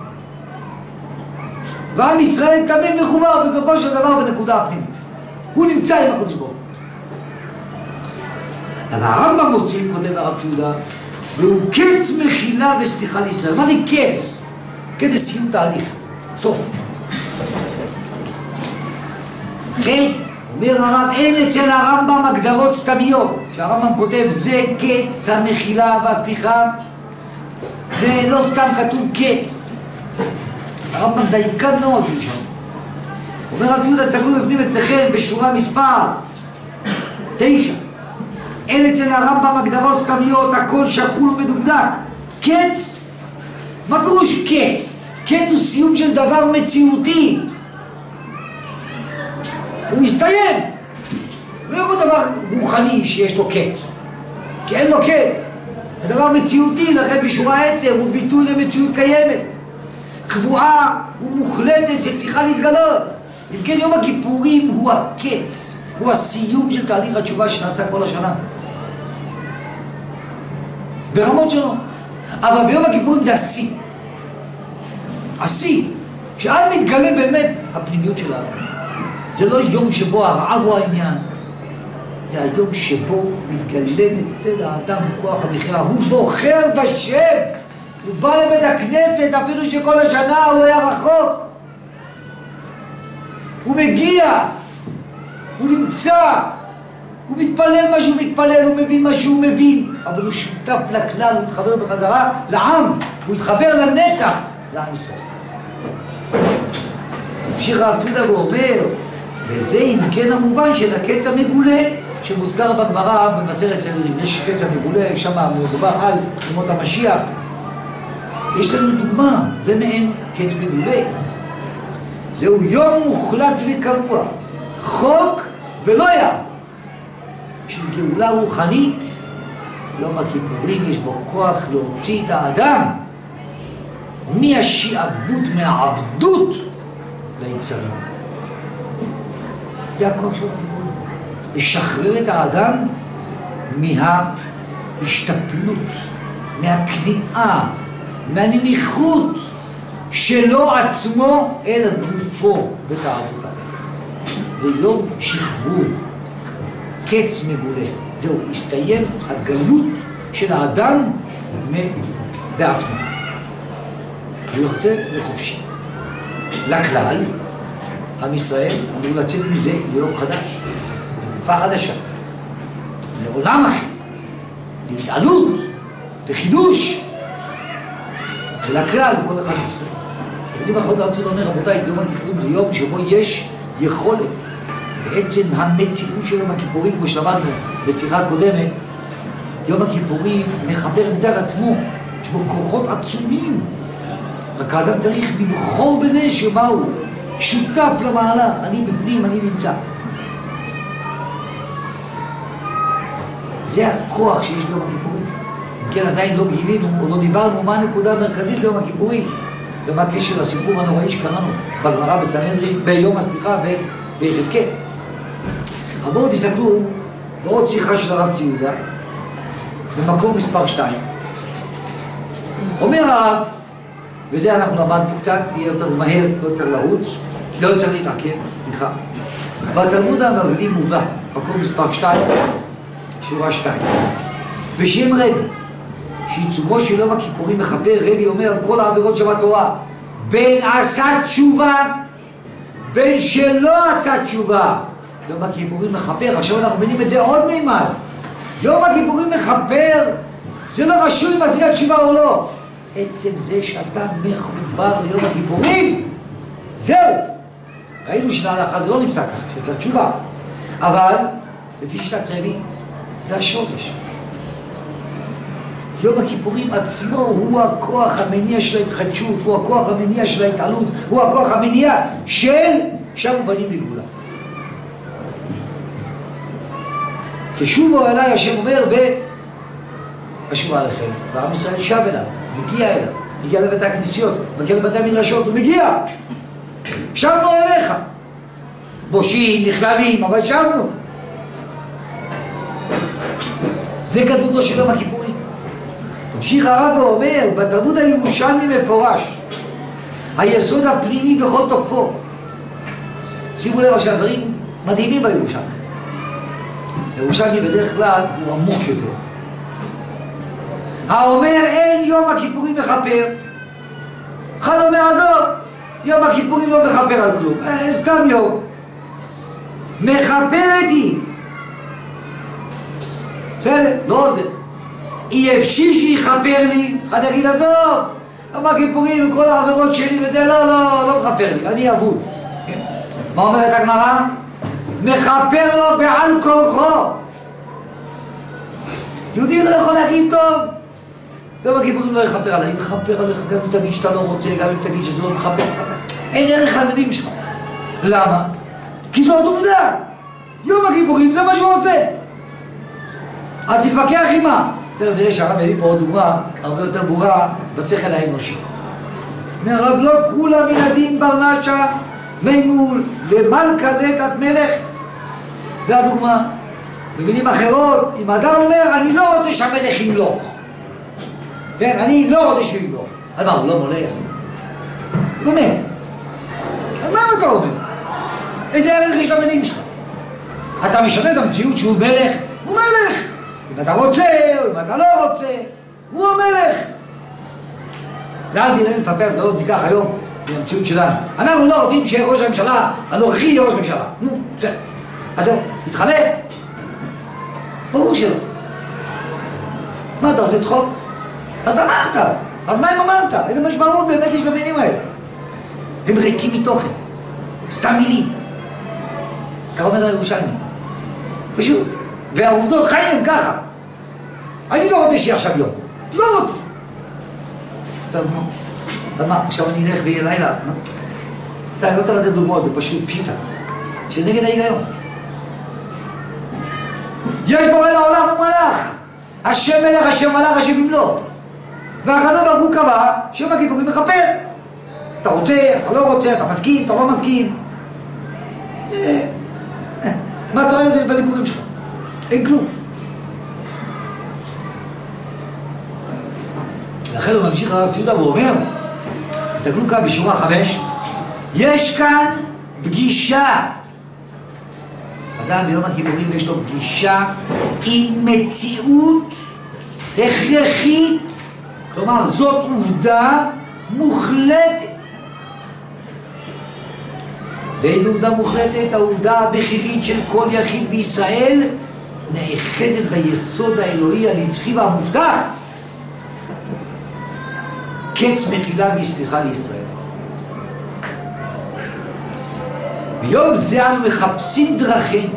ועם ישראל תמיד מחובר בסופו של דבר בנקודה הפנימית. הוא נמצא עם הקדוש ברוך הוא. אבל הרמב"ם מוסיף, כותב הרב ציודה, והוא קץ מחילה וסליחה לישראל. מה זה קץ? כדי סיום תהליך, סוף. כן, אומר הרב, אין אצל הרמב"ם הגדרות סתמיות. שהרמב"ם כותב, זה קץ המחילה והסליחה, זה לא סתם כתוב קץ. הרמב"ם דייקן מאוד משם. אומר הרב ציודה, תסתכלו בפנים אצלכם בשורה מספר תשע. אין אצל הרמב"ם הגדרות סתמיות, הכל שקול ומדוקדק. קץ, מה פירוש קץ? קץ הוא סיום של דבר מציאותי. הוא מסתיים. לא יכול דבר רוחני שיש לו קץ, כי אין לו קץ. זה דבר מציאותי, לכן בשורה עשר הוא ביטוי למציאות קיימת, קבועה ומוחלטת שצריכה להתגלות. אם כן, יום הכיפורים הוא הקץ, הוא הסיום של תהליך התשובה שנעשה כל השנה ברמות שונות. אבל ביום הכיפורים זה השיא, השיא שעד מתגלה באמת הפנימיות של האדם. זה לא יום שבו הרעב הוא העניין, זה היום שבו מתגלם אצל האדם כוח הבחירה. הוא בוחר בשם, הוא בא לבית הכנסת אפילו שכל השנה הוא היה רחוק, הוא מגיע, הוא נמצא, הוא מתפלל מה שהוא מתפלל, הוא מבין מה שהוא מבין, אבל הוא שותף לכלל, הוא התחבר בחזרה לעם, הוא התחבר לנצח לעם ישראל. המשיך הרב ציודה ואומר, וזה אם כן המובן של הקץ המגולה שמוזכר בגמרא במסכת סנהדרין. יש קץ המגולה, שם מדובר על ימות המשיח. יש לנו דוגמה, זה מעין קץ מגולה. זהו יום מוחלט וקבוע, חוק ולא יעבור, של גאולה רוחנית. יום הכיפורים יש בו כוח להוציא את האדם מהשעבוד, מהעבדות ליצרים. זה הכוח של הכיפורים, לשחרר את האדם מההשתפלות מהכניעה, מהנמיכות שלו עצמו אל גופו ותאוותיו. זה יום שחרור, קץ מגולה. זהו, הסתיים הגלות של האדם בעצמו. הוא יוצא לחופשי. לכלל, עם ישראל אמור לצאת מזה ליום חדש, לתקופה חדשה, לעולם אחר, להתעלות, לחידוש, ולכלל, כל אחד ישראל. יודעים אחרות הרצון אומר, רבותיי, יום הכיפורים זה יום שבו יש יכולת, בעצם המציאות של יום הכיפורים, כמו שלמדנו בשיחה קודמת, יום הכיפורים מחבר מצד עצמו, יש בו כוחות עצומים. רק האדם צריך לבחור בזה שמה הוא שותף למהלך, אני בפנים, אני נמצא. זה הכוח שיש ביום הכיפורים. אם כן, עדיין לא גילינו או לא דיברנו מה הנקודה המרכזית ביום הכיפורים ומה הקשר לסיפור הנוראי שקראנו בגמרא בסנהדרין, ביום הסליחה וביחזקאל. אבל בואו תסתכלו בעוד שיחה של הרב צבי יהודה במקום מספר שתיים. אומר הרב, וזה אנחנו למדנו קצת, יהיה יותר מהר, לא צריך לרוץ, לא צריך להתעכב, סליחה. בתלמוד הבבלי מובא, מקום מספר שתיים, שורה שתיים. בשם רבי, שעיצומו של יום הכיפורים מכפר, רבי אומר על כל העבירות שבתורה, בין עשה תשובה, בין שלא עשה תשובה. יום הכיפורים מכפר, עכשיו אנחנו מבינים את זה עוד מימד. יום הכיפורים מכפר, זה לא רשום אם עשית תשובה או לא. עצם זה שאתה מחובר ליום הכיפורים, זהו. ראינו שלהלכה זה לא נפסק ככה, שצריך תשובה. אבל, לפי שיטת רבי, זה השורש. יום הכיפורים עצמו הוא הכוח המניע של ההתחדשות, הוא הכוח המניע של ההתעלות, הוא הכוח המניע של שבו בנים לגאולה. תשובו אליי, השם אומר, ואשובה עליכם, ועם ישראל שב אליו, מגיע אליו, מגיע לבתי הכנסיות, מגיע לבתי המדרשות, הוא מגיע. שבנו אליך. בושים, נכלבים, אבל שבנו. זה כתובו של יום הכיפורים. ממשיך הרב ואומר, בתלמוד הירושלמי מפורש, היסוד הפנימי בכל תוקפו. שימו לב עכשיו, דברים מדהימים בירושלמי. ירושלמי בדרך כלל הוא עמוק יותר. האומר אין יום הכיפורים מכפר. אחד אומר עזוב, יום הכיפורים לא מכפר על כלום, אה, סתם יום. מכפר איתי. בסדר? לא זה. אי אפשי שיכפר לי, אחד יגיד עזוב, יום הכיפורים עם כל העבירות שלי וזה לא, לא, לא מכפר לי, אני אבוד. כן? מה אומרת הגמרא? מכפר לו בעל כורחו. יהודי לא יכול להגיד טוב, יום הכיפורים לא יכפר עליי, מכפר עליך גם אם תגיד שאתה לא רוצה, גם אם תגיד שזה לא מכפר. אין ערך למילים שלך. למה? כי זאת עובדה. יום הכיפורים זה מה שהוא עושה. אז תתווכח עם מה? תראה, נראה שהרב מביא פה עוד דוגמה הרבה יותר ברורה בשכל האנושי. מהרב לא כולה מן הדין ברנשה מימול ומלכה דתת מלך. זה הדוגמה. במילים אחרות, אם האדם אומר, אני לא רוצה שהמלך ימלוך. כן, אני לא רוצה שהוא ימלוך. אז מה, הוא לא מולך? באמת. אז מה אתה אומר? איזה ערך יש למילים שלך? אתה משנה את המציאות שהוא מלך, הוא מלך. אם אתה רוצה, או אם אתה לא רוצה, הוא המלך. לאן תראה נפפר מאוד מכך היום, במציאות שלנו. אנחנו לא רוצים שיהיה ראש הממשלה, הנוכחי יהיה ראש הממשלה. נו, בסדר. אז זהו, תתחלק. ברור שלא. מה אתה עושה צחוק? אתה אמרת. אז מה אם אמרת? איזה משמעות באמת יש במילים האלה? הם ריקים מתוכן. סתם מילים. כך אומר הירושלמי. פשוט. והעובדות חיים הם ככה. אני לא רוצה שיהיה עכשיו יום. לא רוצה. טוב, נו. אז מה, עכשיו אני אלך ויהיה לילה? אתה לא תראה את הדוגמאות, זה פשוט פשיטה. שנגד ההיגיון. יש בורא לעולם ומלך. השם מלך, השם מלך, השם ימלוך. והקדוש ברוך הוא קבע שיום הכיפורים מכפר. אתה רוצה, אתה לא רוצה, אתה מסכים, אתה לא מסכים. מה אתה רואה בדיבורים שלך? אין כלום. לכן הוא ממשיך הרב ציודה ואומר, תסתכלו כאן בשורה חמש, יש כאן פגישה. אדם ביום הכיפורים יש לו פגישה עם מציאות הכרחית, כלומר זאת עובדה מוחלטת. ואיזו עובדה מוחלטת? העובדה הבכירית של כל יחיד בישראל נאחזת ביסוד האלוהי הנצחי והמובטח, קץ מחילה וסליחה לישראל. ביום זה אנו מחפשים דרכים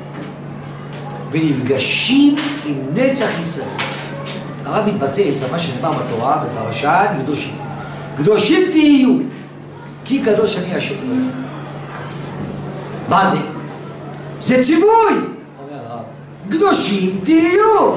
ונפגשים עם נצח ישראל. הרב מתבסס על מה שנאמר בתורה בפרשת קדושים. קדושים תהיו, כי קדוש אני השם אלוהיכם. מה זה? זה ציווי! אומר הרב, קדושים תהיו.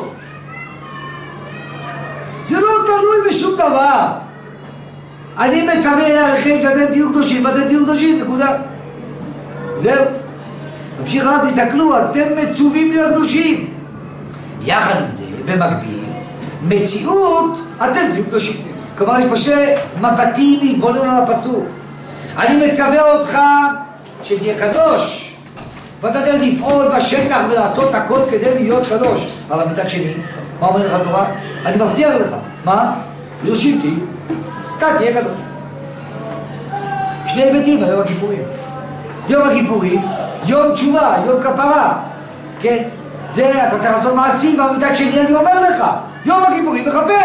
זה לא תלוי בשום דבר. אני מצווה עליכם שאתם תהיו קדושים ואתם תהיו קדושים, נקודה. זהו. ממשיך הרב, תסתכלו, אתם מצווים להיות קדושים. יחד עם זה, במקביל, מציאות, אתם תהיו קדושים. כלומר, יש פה שני מבטים להתבונן על הפסוק. אני מצווה אותך שתהיה קדוש, ואתה צריך לפעול בשטח ולעשות הכל כדי להיות קדוש. אבל מצד שני, מה אומר לך התורה? אני מבטיח לך. מה? קדושים תהיו, אתה תהיה קדוש. שני היבטים ביום הכיפורים. יום הכיפורים, יום תשובה, יום כפרה. כן? זה, אתה צריך לעשות מעשים, אבל מצד שני אני אומר לך, יום הכיפורים מכפר.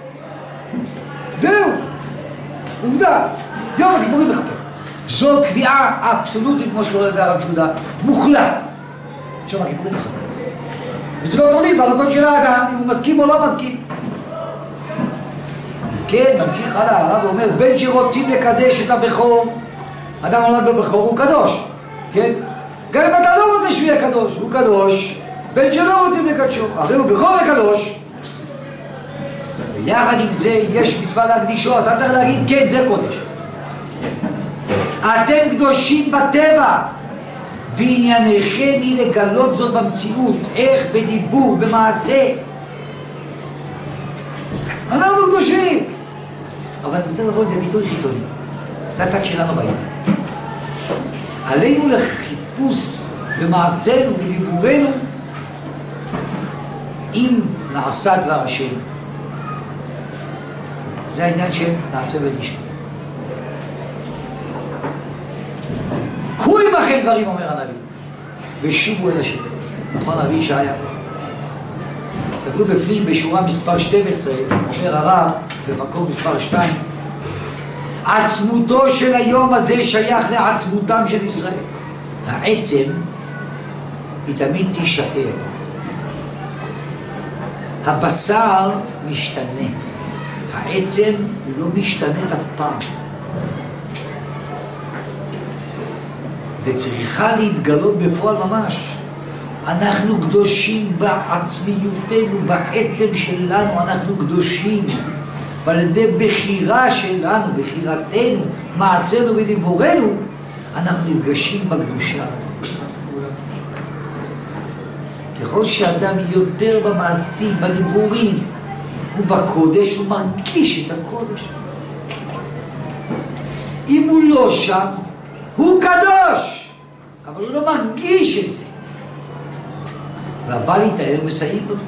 זהו. עובדה. יום הכיפורים מכפר. זו קביעה אבסולוטית, כמו שקורא לזה הרב ציודה, מוחלט. יום הכיפורים מכפר. וזה לא תלוי בהחלטות של האדם, אם הוא מסכים או לא מסכים. כן, ממשיך הלאה, הרב אומר, בין שרוצים לקדש את הבכור, אדם נולד בבכור, הוא קדוש, כן? גם אם אתה לא רוצה שהוא יהיה קדוש, הוא קדוש, בין שלא רוצים לקדשו, הרי הוא בכור לקדוש. ויחד עם זה יש מצווה להקדישו, אתה צריך להגיד, כן, זה קודש. אתם קדושים בטבע, וענייניכם היא לגלות זאת במציאות, איך בדיבור, במעשה. אנחנו קדושים. אבל אני רוצה לבוא את ביטוי חיצוני. זה התת שלנו בעניין. עלינו לחיפוש במעשינו ובדיבורנו אם נעשה דבר השם. זה העניין של נעשה ונשמע. קחו עמכם דברים, אומר הנביא, ושובו אל השם. נכון, הנביא ישעיה. תקבלו בפנים בשורה מספר שתים עשרה, אומר הרב במקום מספר שתיים, עצמותו של היום הזה שייך לעצמותם של ישראל. העצם היא תמיד תישאר. הבשר משתנה. העצם לא משתנית אף פעם. וצריכה להתגלות בפועל ממש. אנחנו קדושים בעצמיותנו, בעצם שלנו אנחנו קדושים. ועל ידי בחירה שלנו, בחירתנו, מעשינו ודיבורנו, אנחנו נפגשים בקדושה. ככל שאדם יותר במעשים, בדיבורים, הוא בקודש, הוא מרגיש את הקודש. אם הוא לא שם, הוא קדוש, אבל הוא לא מרגיש את זה. והבא להתאר מסיים אותו.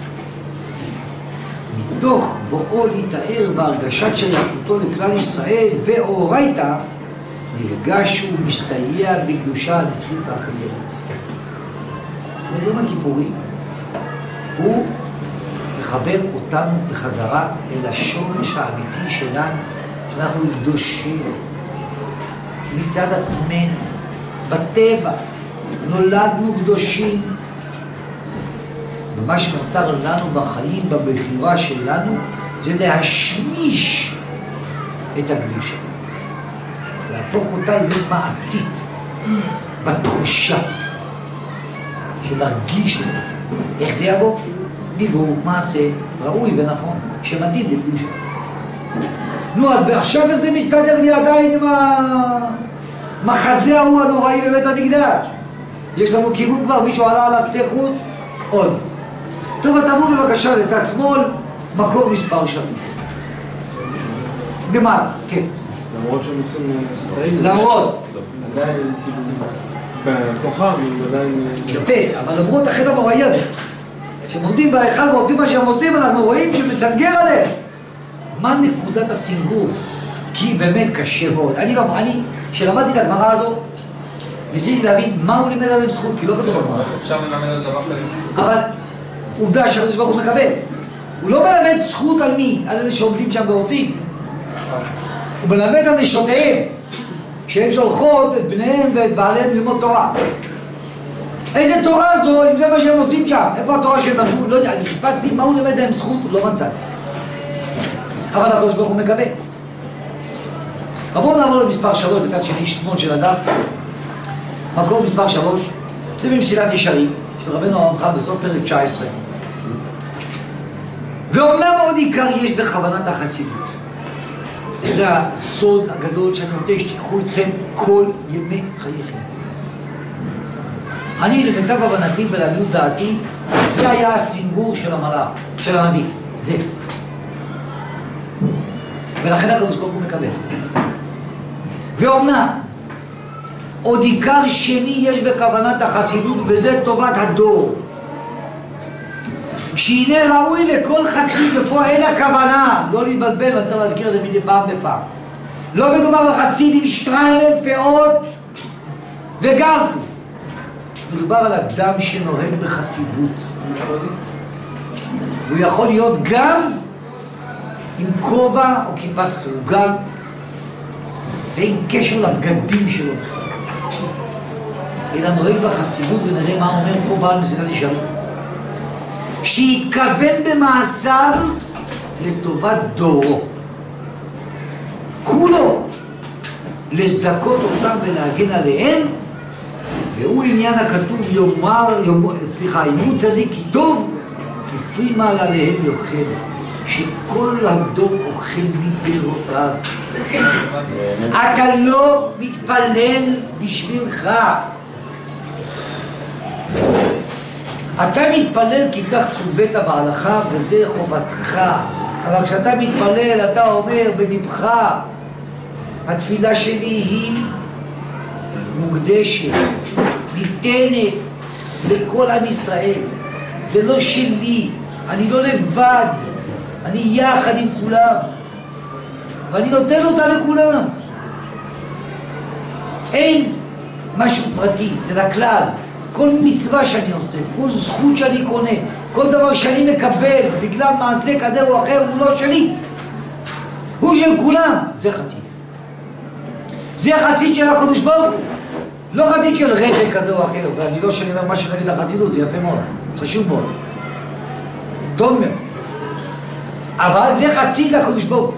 מתוך בואו להתאר בהרגשת שייכותו לכלל ישראל ואורייתא, נרגש שהוא מסתייע בקדושה הנצחית והקיימת. ביום הכיפורים הוא מחבר אותנו בחזרה אל השורש האמיתי שלנו, שאנחנו קדושים מצד עצמנו, בטבע, נולדנו קדושים. ומה שנותר לנו בחיים, בבחירה שלנו, זה להשמיש את הקדושה. להפוך אותה להיות מעשית, בתחושה, שנרגיש אותה. איך זה יבוא? דיבור, מעשה, ראוי ונכון, שמתאים לקדושה. נו, אז עכשיו איך זה מסתדר לי עדיין עם המחזה ההוא הנוראי בבית המקדש? יש לנו כיוון כבר, מישהו עלה על הקצה חוט? עוד. טוב, תבואו בבקשה לצד שמאל, מקור מספר שלוש. למעלה, כן. למרות שהם עושים חטאים. למרות. עדיין, כאילו, בכוחם, הם עדיין... יפה, אבל למרות החטא הנוראי הזה. כשהם עומדים בהיכל ועושים מה שהם עושים, אנחנו רואים שמסנגר עליהם. מה נקודת הסינגור? כי באמת קשה מאוד. אני לא, אני, כשלמדתי את הגמרא הזו, ניסיתי להבין מה הוא לימד עליהם זכות, כי לא כתוב בגמרא. אפשר ללמד על דבר כזה? אבל עובדה שהקדוש ברוך הוא מקבל. הוא לא מלמד זכות על מי? על אלה שעומדים שם ועושים. הוא מלמד על נשותיהם, שהן שולחות את בניהם ואת בעליהם ללמוד תורה. איזה תורה זו, אם זה מה שהם עושים שם? איפה התורה שהם למדו? לא יודע, אני חיפשתי מה הוא לימד להם זכות, לא מצאתי. אבל הקדוש ברוך הוא מקבל. בואו נעבור למספר שלוש בצד שני, איש שמאל של הדף. מקום מספר שלוש, זה במסילת ישרים, של רבנו הרמח"ל בסוף פרק תשע עשרה. ואומנם עוד עיקר יש בכוונת החסידות. זה הסוד הגדול שאני רוצה שתיקחו איתכם כל ימי חייכם. אני, למיטב הבנתי ולעניות דעתי, זה היה הסינגור של המלאך, של הנביא, זה. ולכן הקדוש ברוך הוא מקבל. ואומנם, עוד עיקר שני יש בכוונת החסידות, וזה טובת הדור. שהנה ראוי לכל חסיד, ופה אין הכוונה, לא להתבלבל, ואני צריך להזכיר את זה מדי פעם בפעם. לא מדובר על חסיד עם שטריימל, פאות וגרקו. מדובר על אדם שנוהג בחסידות. הוא יכול להיות גם עם כובע או כיפה סרוגה, ואין קשר לבגדים שלו בכלל. אלא נוהג בחסידות, ונראה מה אומר פה בעל מסילת ישרים. שהתכוון במעשיו לטובת דורו. כולו לזכות אותם ולהגן עליהם, והוא עניין הכתוב יאמר, יאמר, סליחה, אם הוא צדיק כי טוב, כפרי מעל עליהם יאכל, שכל הדור אוכל מפירותיו. אתה לא מתפלל בשבילך. אתה מתפלל כי כך צוות בהלכה, וזה חובתך. אבל כשאתה מתפלל, אתה אומר בלבך, התפילה שלי היא מוקדשת, ניתנת לכל עם ישראל. זה לא שלי, אני לא לבד, אני יחד עם כולם, ואני נותן אותה לכולם. אין משהו פרטי, זה לכלל. כל מצווה שאני עושה, כל זכות שאני קונה, כל דבר שאני מקבל בגלל מעשה כזה או אחר הוא לא שלי, הוא של כולם. זה חסיד. זה חסיד של הקדוש ברוך הוא, לא חסיד של רבק כזה או אחר. ואני לא שאני אומר משהו נגד החסידות, זה יפה מאוד, חשוב מאוד, טוב מאוד, אבל זה חסיד לקדוש ברוך הוא.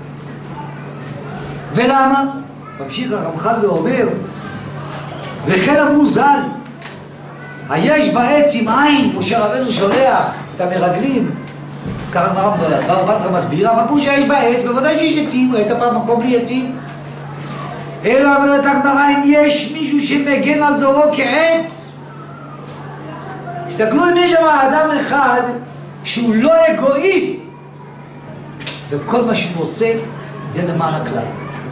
ולמה? ממשיך הרמח"ל ואומר, וכן אמרו ז"ל, היש בעץ עם עין, משה רבנו שולח את המרגלים, ככה בר בתרא מסביר, אבל פה שיש בעץ, בוודאי שיש עצים, ראית פעם מקום בלי עצים? אלא אומרת הגמרא, אם יש מישהו שמגן על דורו כעץ, תסתכלו אם יש שם אדם אחד שהוא לא אגואיסט, וכל מה שהוא עושה זה למען הכלל,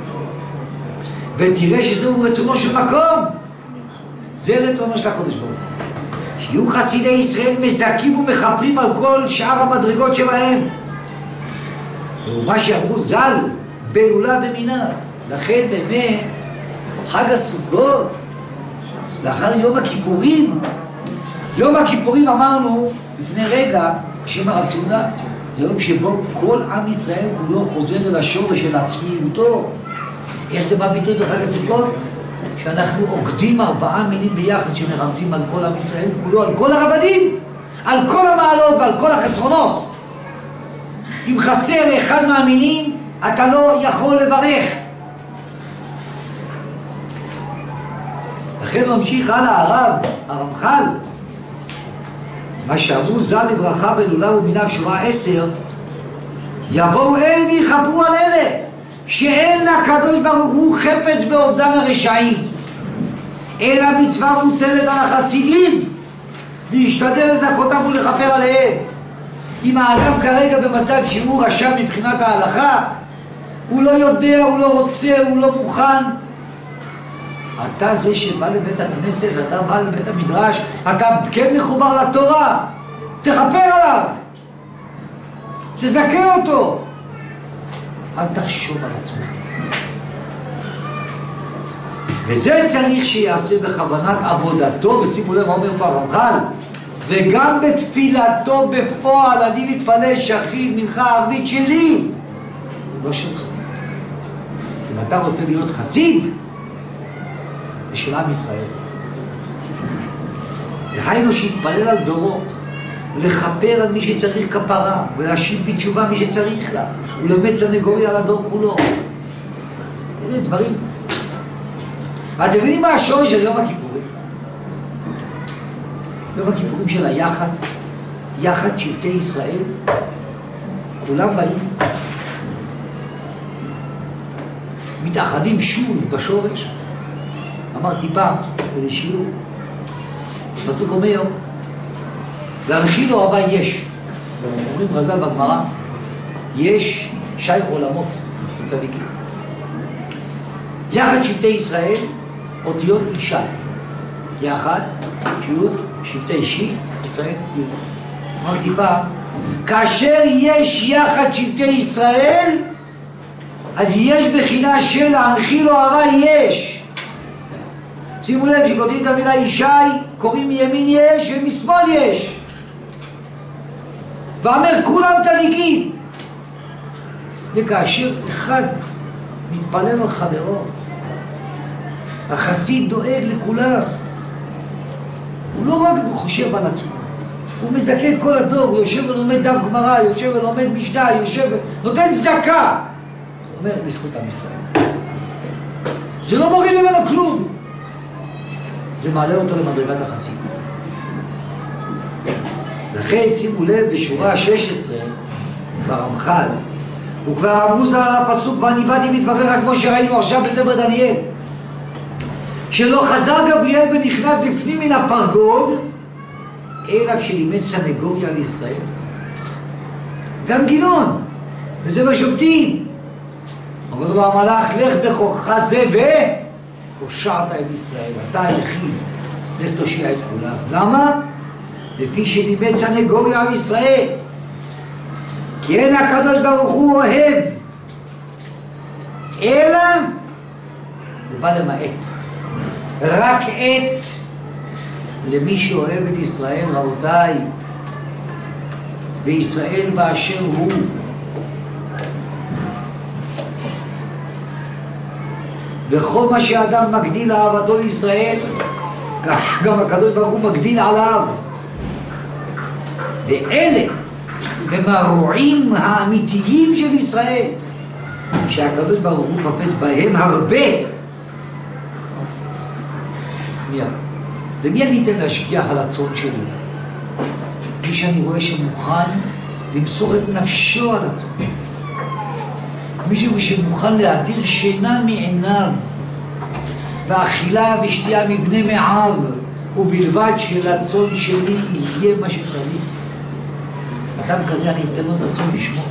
ותראה שזהו רצונו של מקום, זה רצונו של הקדוש ברוך הוא. שיהיו חסידי ישראל מזכים ומחפרים על כל שאר המדרגות שלהם. ומה שאמרו ז"ל, בהילולה ומינה. לכן באמת חג הסוכות, לאחר יום הכיפורים, יום הכיפורים אמרנו לפני רגע, שם הרב צ'ודה, זה יום שבו כל עם ישראל כולו חוזר אל השורש של עצמיותו. איך זה בא ביטוי בחג הסוכות? שאנחנו עוקדים ארבעה מינים ביחד שמרמזים על כל עם ישראל כולו, על כל הרבדים, על כל המעלות ועל כל החסרונות. אם חסר אחד מהמינים, אתה לא יכול לברך. לכן הוא ממשיך הלאה הרב, הרמח"ל, מה שאמרו ז"ל לברכה בהילולה ומינה בשורה עשר, יבואו אלה ויחפרו על אלה שאין לקדוש ברוך הוא חפץ באובדן הרשעים, אלא מצווה מוטלת על החסידים להשתדל לזכותם ולכפר עליהם. אם האדם כרגע במצב שהוא רשע מבחינת ההלכה, הוא לא יודע, הוא לא רוצה, הוא לא מוכן. אתה זה שבא לבית הכנסת, אתה בא לבית המדרש, אתה כן מחובר לתורה, תחפר עליו, תזכה אותו. אל תחשוב על עצמך. וזה צריך שיעשה בכוונת עבודתו, ושימו לב מה אומר פה הרמח"ל, וגם בתפילתו בפועל. אני מתפלל שחרית מנחה ערבית שלי, זה לא שלך. אם אתה רוצה להיות חסיד, זה של עם ישראל. והיינו שיתפלל על דורו, לחפר על מי שצריך כפרה, ולהשיב בתשובה מי שצריך לה, ולמד סנגוריה על הדור כולו. אלה דברים. ואתם מבינים מה השורש של יום הכיפורים? יום הכיפורים של היחד, יחד שבטי ישראל, כולם באים, מתאחדים שוב בשורש. אמרתי פעם, בשיעור, הפסוק אומר, להנחילו אהבה יש. אומרים חז"ל בגמרא, יש שייך עולמות צדיקים. יחד שבטי ישראל, אותיות אישי. יחד, שיעור, שבטי אישי, ישראל, יהוד. אמרתי פעם, כאשר יש יחד שבטי ישראל, אז יש בחינה של להנחילו אהבה יש. שימו לב שכותבים את המילה ישי, קוראים מימין יש ומשמאל יש. ואומר כולם צדיקים. וכאשר אחד מתפלל על חברו, החסיד דואג לכולם. הוא לא רק חושב על עצמו, הוא מזכה את כל הדור, הוא יושב ולומד דף גמרא, יושב ולומד משנה, יושב ונותן צדקה. הוא אומר בזכות עם ישראל. זה לא מוריד ממנו כלום. זה מעלה אותו למדרגת החסיד. לכן שימו לב בשורה שש עשרה ברמח"ל, הוא כבר עמוז על הפסוק ואני באתי מדבריך, כמו שראינו עכשיו בספר דניאל, שלא חזר גבריאל ונכנס לפנים מן הפרגוד, אלא כשלימד סנגוריה על ישראל. גם גילון, וזה בשופטים. אומר לו המלאך, לך בכוחך זה והושעת את ישראל, אתה היחיד, לך תושיע את כולם. למה? לפי שלימד סנגוריה על ישראל. כי אין הקדוש ברוך הוא אוהב, אלא זה בא למעט, רק עת למי שאוהב את ישראל. רבותיי, בישראל באשר הוא, וכל מה שאדם מגדיל אהבתו לישראל, כך גם הקדוש ברוך הוא מגדיל עליו. ואלה הם הרועים האמיתיים של ישראל, שהקדוש ברוך הוא חפץ בהם הרבה. מי? למי אני אתן להשגיח על הצאן שלי? מי שאני רואה שמוכן למסור את נפשו על הצאן שלי. מישהו שמוכן להדיר שינה מעיניו ואכילה ושתייה מבני מעיו, ובלבד שלצאן שלי יהיה מה שצריך. אדם כזה אני אתן לו את הצאן לשמו.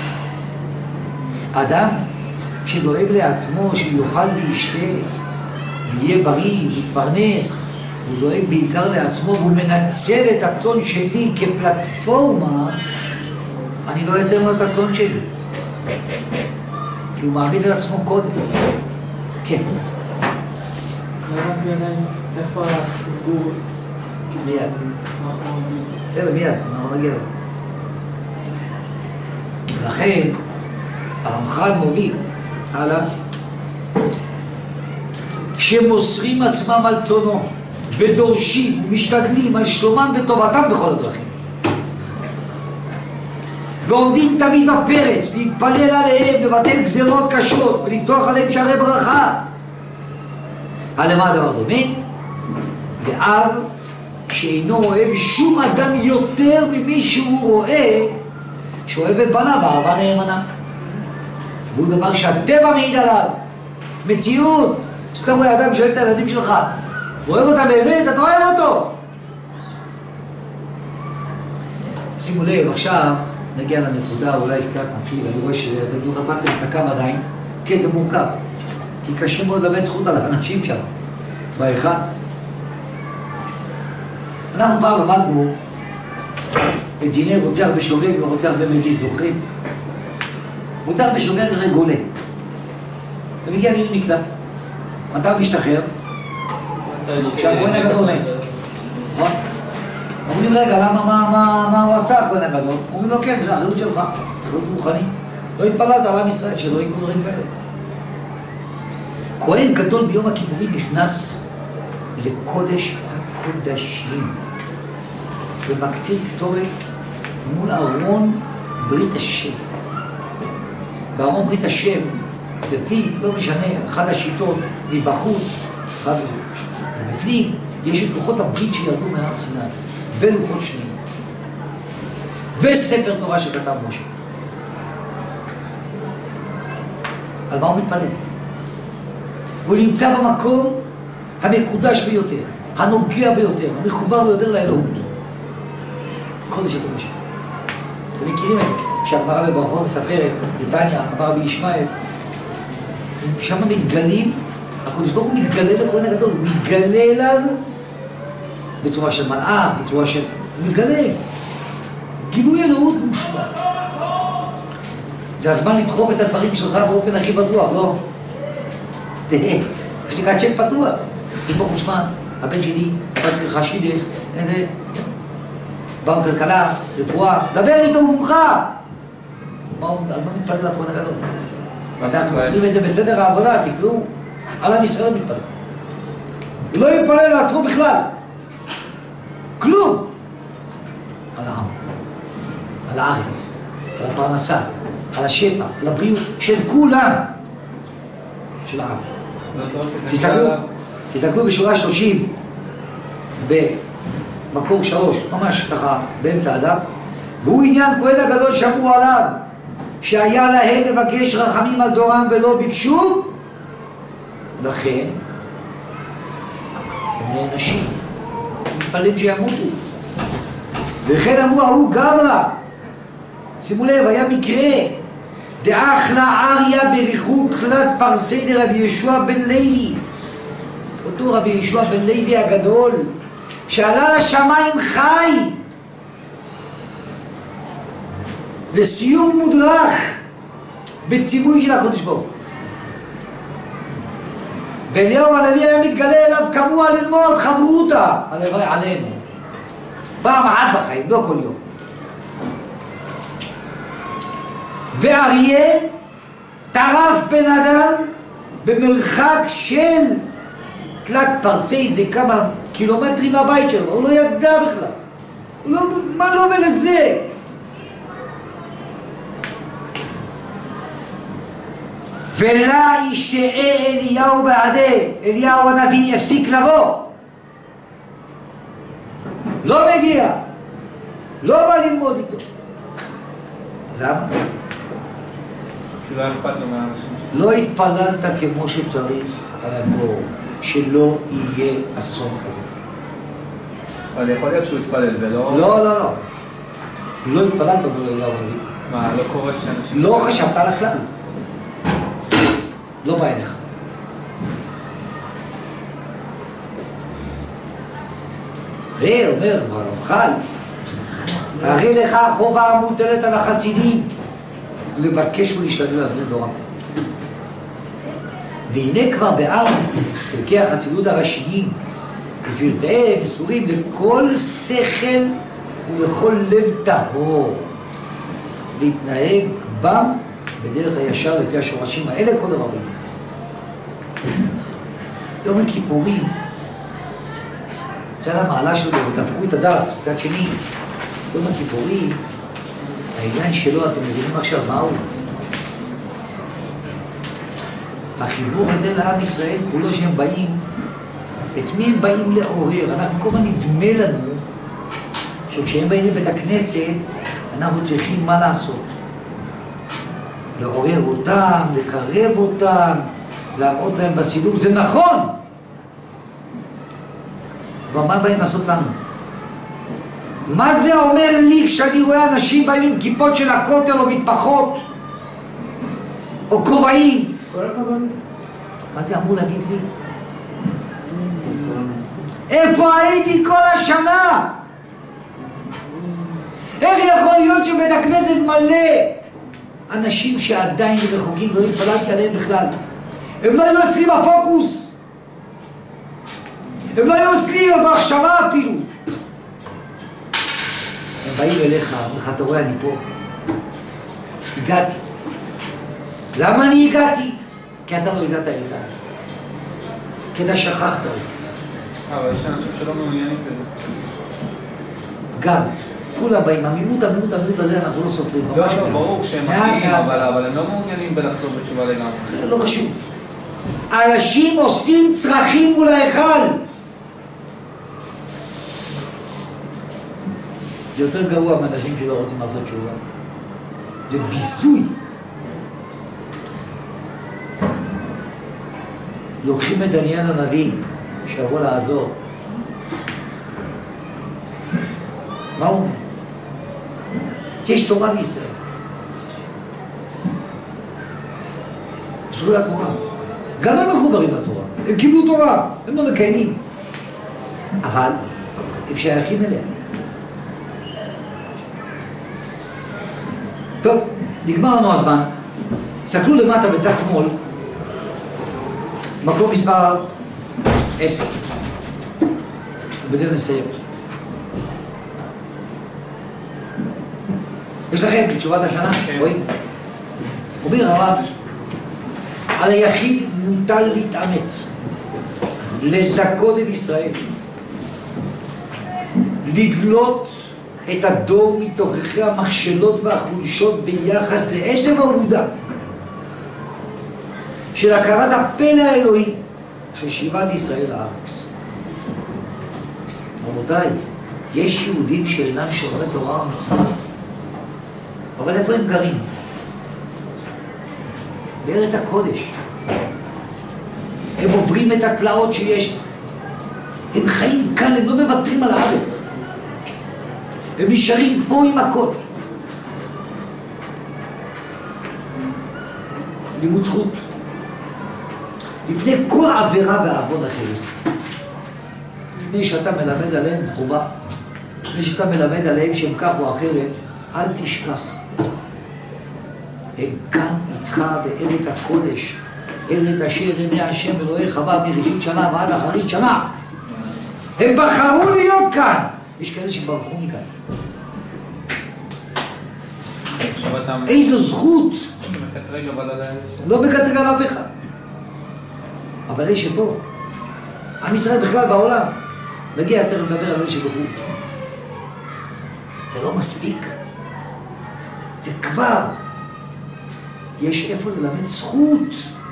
אדם שדואג לעצמו שיוכל וישתה, יהיה בריא, מתפרנס, הוא דואג בעיקר לעצמו והוא מנצל את הצאן שלי כפלטפורמה, אני לא אתן לו את הצאן שלי, כי הוא מעמיד את עצמו קודם. כן. לא הבנתי עדיין איפה הסיפור? מיד. אשמח מאוד מזה. בסדר, מיד, אנחנו נגיע. לכן, הרמח"ל מוביל הלאה, שמוסרים עצמם על צונו ודורשים ומשתדלים על שלומם וטובתם בכל הדרכים, ועומדים תמיד בפרץ להתפלל עליהם, לבטל גזירות קשות ולפתוח עליהם שערי ברכה. על למה הדבר דומה? ואב שאינו אוהב שום אדם יותר ממי שהוא רואה שאוהב את בניו אהבה נאמנה, והוא דבר שהטבע מעיד עליו, מציאות. שאתה רואה אדם שאוהב את הילדים שלך, אוהב אותם באמת, אתה אוהב אותו. שימו לב, עכשיו נגיע לנקודה, אולי קצת נפיל, אני רואה שאתם לא תפסתם את הקו עדיין, כן, זה מורכב, כי קשה מאוד לבית זכות על האנשים שם, באחד. אנחנו פעם למדנו את דיני רוצח בשוגג ורוצח במזיד, זוכרים? רוצח בשוגג זה גולה. ומגיע לי מקלט. מתי הוא משתחרר? כשהכהן הגדול מת. נכון? אומרים רגע, למה, מה, מה, מה הוא עשה הכהן הגדול? אומרים לו כן, זה האחריות שלך, אחריות רוחנית. לא התפללת על עם ישראל שלא יקרו דברים כאלה. כהן גדול ביום הכיפורים נכנס לקודש הקודשים ומקטיר קטורת מול ארון ברית השם. בארון ברית השם, לפי, לא משנה, אחת השיטות מבחוץ, אחד בפנים, יש את לוחות הברית שירדו מהר סיני, ולוחות שניים, וספר תורה שכתב משה. על מה הוא מתפלל? הוא נמצא במקום המקודש ביותר, הנוגע ביותר, המחובר ביותר לאלוהות. קודש הקודש. אתם מכירים את זה, שהגמרא בברכות מספרת, נתניה, אמר רבי ישמעאל, שם מתגלים, הקדוש ברוך הוא מתגלה לכהן הגדול, הוא מתגלה אליו בצורה של מלאך, בצורה של... הוא מתגלה. גילוי אלוהות מושלם. זה הזמן לדחוף את הדברים שלך באופן הכי בטוח, לא? תראה, יש לי צ'ק פתוח. יש ברוך הוא שמע, הבן שלי, בת לך שידך, איזה... באו כלכלה, רפואה, דבר איתו מולך! מה הוא מתפלל לכהן הגדול? אנחנו אומרים את זה בסדר העבודה, תקראו, על עם ישראל מתפלל. הוא לא יתפלל לעצמו בכלל. כלום. על העם, על הארץ, על הפרנסה, על השטח, על הבריאות, של כולם. של העם. תסתכלו, תסתכלו בשורה שלושים, במקור שלוש, ממש ככה, באמצע הדף, והוא עניין כהן הגדול שמעו עליו, שהיה להם לבקש רחמים על דורם ולא ביקשו, לכן הם נענשים, מתפללים שימותו. וכן אמרו, ההוא גברא, שימו לב, היה מקרה, דאחלה אריה בריחוק תלת פרסי דרבי יהושע בן לוי, אותו רבי יהושע בן לוי הגדול, שעלה לשמיים חי, לסיור מודרך בציווי של הקדוש ברוך הוא. ואליהו הנביא היה מתגלה אליו כמוה ללמוד חברותא הלוואי עלינו. פעם אחת בחיים, לא כל יום. ואריה טרף בן אדם במרחק של תלת פרסי, זה כמה קילומטרים מהבית שלו, הוא לא ידע בכלל. הוא לא, מה לא אומר את זה? ולה ישתאה אליהו בעדה, אליהו הנביא הפסיק לבוא. לא מגיע, לא בא ללמוד איתו. למה? כי לא אכפת לו מהאנשים שלו. לא התפללת כמו שצריך על הדור, שלא יהיה אסון כזה. אבל יכול להיות שהוא התפלל ולא... לא, לא, לא. לא התפללת מול אליהו הנביא. מה, לא קורה שאנשים... לא חשבת על הכלל. לא בא אליך. ואומר, הרמח"ל, הרי לך חובה המוטלת על החסידים לבקש ולהשתדל על בני דורם. והנה כבר באב, חלקי החסידות הראשיים, בפרטיהם מסורים לכל שכל ולכל לב טהור, להתנהג בם בדרך הישר לפי השורשים האלה, כל דבר בידי. יום הכיפורים, זה המעלה שלו, ותפקו את הדף, מצד שני, יום הכיפורים, העניין שלו, אתם מבינים עכשיו מהו? החיבור הזה לעם ישראל, כולו שהם באים, את מי הם באים לעורר? אנחנו כל הזמן נדמה לנו, שכשהם באים לבית הכנסת, אנחנו צריכים מה לעשות? לעורר אותם, לקרב אותם, להראות להם בסידור, זה נכון! אבל מה באים לעשות לנו? מה זה אומר לי כשאני רואה אנשים באים עם כיפות של הכותל או מטפחות או כובעים? כל הכבוד. מה זה אמור להגיד לי? איפה הייתי כל השנה? איך יכול להיות שבית הכנסת מלא אנשים שעדיין רחוקים ולא התפללתי עליהם בכלל? הם לא היו אצלי בפוקוס, הם לא היו אצלי במחשבה אפילו. הם באים אליך, אומרים לך, אתה רואה, אני פה, הגעתי. למה אני הגעתי? כי אתה לא הגעת אליי, כי אתה שכחת אותי. אבל יש אנשים שלא מעוניינים בזה. גם, כולם באים, המיעוט, המיעוט, המיעוט הזה אנחנו לא סופרים. לא, לא, ברור שהם מגיעים, אבל הם לא מעוניינים בלחזור בתשובה לגמרי. לא חשוב. אנשים עושים צרכים מול ההיכל. זה יותר גרוע מאנשים שלא רוצים לעשות תשובה. זה ביזוי. לוקחים את דניאל הנביא שיבוא לעזור. מה הוא אומר? יש תורה בישראל. זכות התורה. גם הם מחוברים לתורה. הם קיבלו תורה. הם לא מקיימים. אבל הם שייכים אליהם. טוב, נגמר לנו הזמן. תסתכלו למטה בצד שמאל. מקום מספר עשר. ובזה נסיים. יש לכם בתשובת השנה? רואים? אומר הרב, על היחיד מוטל להתאמץ, לזכות את ישראל, לדלות את הדור מתוככי המכשלות והחולשות ביחס לעצם העובדה של הכרת הפלא האלוהי של שיבת ישראל לארץ. רבותיי, יש יהודים שאינם שומרי תורה ומצוות, אבל איפה הם גרים? בארץ הקודש. הם עוברים את התלאות שיש. הם חיים כאן, הם לא מוותרים על הארץ. הם נשארים פה עם הכל. לימוד זכות. לפני כל עבירה ועוון אחרת. לפני שאתה מלמד עליהם חובה, לפני שאתה מלמד עליהם שהם כך או אחרת, אל תשכח. הם כאן איתך בארץ הקודש, ארץ אשר עיני השם אלוהיך בא מראשית שנה ועד אחרית שנה. הם בחרו להיות כאן. יש כאלה שברחו מכאן. איזו זכות. לא מקטרג על אף אחד. אבל אלה שפה, עם ישראל בכלל בעולם, נגיע יותר לדבר על אלה שבחרו. זה לא מספיק. זה כבר. יש איפה ללמד זכות.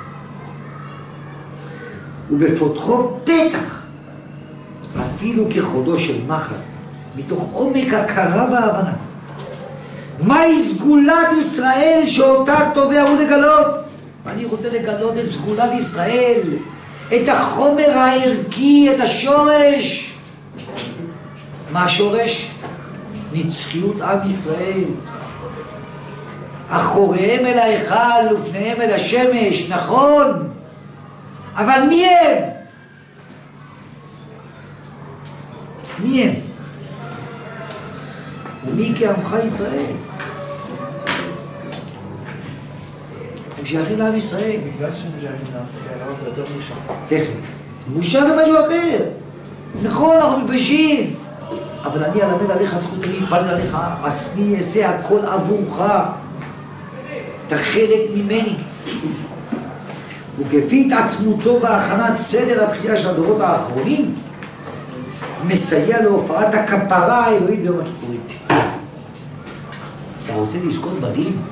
ובפותחו פתח, אפילו כחודו של מחט, מתוך עומק הכרה וההבנה. מהי סגולת ישראל שאותה תובע הוא לגלות? אני רוצה לגלות את סגולת ישראל, את החומר הערכי, את השורש. מה השורש? נצחיות עם ישראל. אחוריהם אל ההיכל ופניהם אל השמש, נכון? אבל מי הם? מי הם? ומי כעמך ישראל? הם שייכים לעם ישראל. בגלל שהם שייכים לעם ישראל, אבל זה יותר בושה. תכף. בושה זה משהו אחר. נכון, אנחנו מתביישים. אבל אני אלמד עליך זכות, אני אפעל עליך, אני אעשה הכל עבורך. אתה חלק ממני. וכפי התעצמותו בהכנת סדר התחייה של הדורות האחרונים, מסייע להופעת הכפרה האלוהית ביום הכיפורים. אתה רוצה לזכות בדין?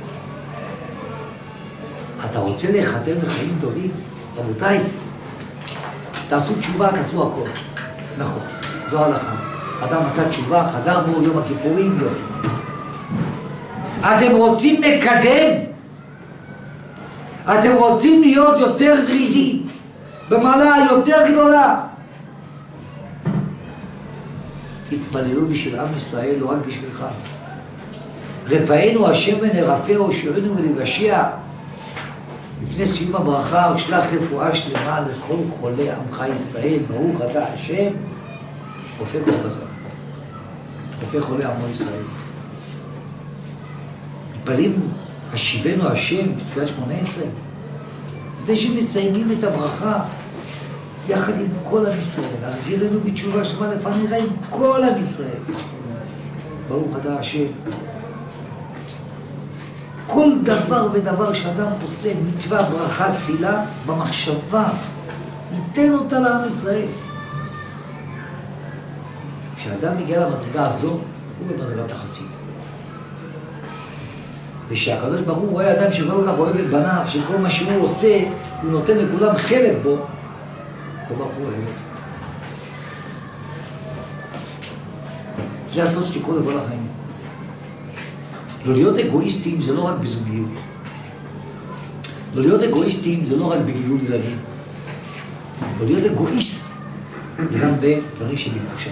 אתה רוצה להיחתם לחיים טובים? רבותיי, תעשו תשובה, תעשו הכל. נכון, זו הלכה. אדם עשה תשובה, חזר בו יום הכיפורים, יופי. אתם רוצים לקדם? אתם רוצים להיות יותר זריזים, במעלה יותר גדולה? התפללו בשביל עם ישראל, לא רק בשבילך. רפאנו השם ונרפאו, שיוענו ונבשיע. לפני סיום הברכה, שלח רפואה שלמה לכל חולי עמך ישראל, ברוך אתה השם, רופא כל בשר. רופא חולי עמו ישראל. מתפללים, השיבנו השם, בתפילת שמונה עשרה. לפני שמסיימים את הברכה, יחד עם כל עם ישראל, להחזירנו בתשובה שלמה לפניך עם כל עם ישראל. ברוך אתה השם. כל דבר ודבר שאדם עושה, מצווה, ברכה, תפילה, במחשבה, ייתן אותה לעם ישראל. כשאדם מגיע למדרגה הזו, הוא במדרגת החסיד. ושהקדוש ברוך הוא רואה אדם שכל כך אוהב את בניו, שכל מה שהוא עושה, הוא נותן לכולם חלק בו, כל כך הוא אוהב אותו. זה הסוד שתיקחו לכל החיים. לא להיות אגואיסטים זה לא רק בזוגיות. לא להיות אגואיסטים זה לא רק בגילוי ילדים. לא להיות אגואיסט זה גם בדברים שבקדושה.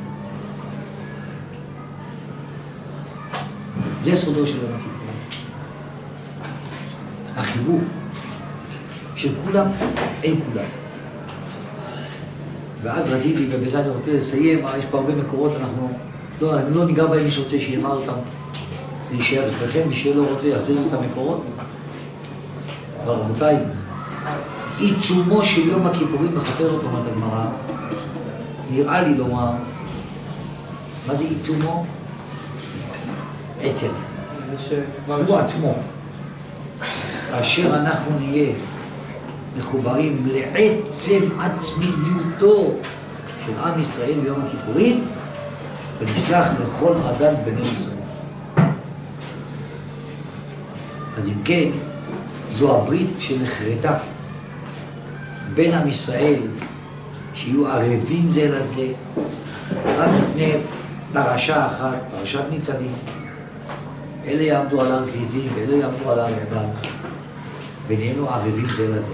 זה סודו של יום הכיפורים. החיבור של כולם אין כולם. ואז רציתי, ובזה אני רוצה לסיים, יש פה הרבה מקורות, אנחנו לא, אני לא ניגע בהם מי שרוצה שיאמר אותם. להישאר אצלכם, מי שלא רוצה יחזיר את המקורות. אבל רבותיי, עיצומו של יום הכיפורים מכפר אותו מת הגמרא. נראה לי לומר, מה זה עיצומו? עצם. הוא עצמו. כאשר אנחנו נהיה מחוברים לעצם עצמיותו של עם ישראל ביום הכיפורים, ונשלח לכל עדת בני ישראל. אז אם כן, זו הברית שנחרטה בין עם ישראל, שיהיו ערבים זה לזה, רק לפני פרשה אחת, פרשת ניצנים. אלה יעמדו על הר גריזים ואלה יעמדו על הר עיבל, ונהיינו ערבים זה לזה.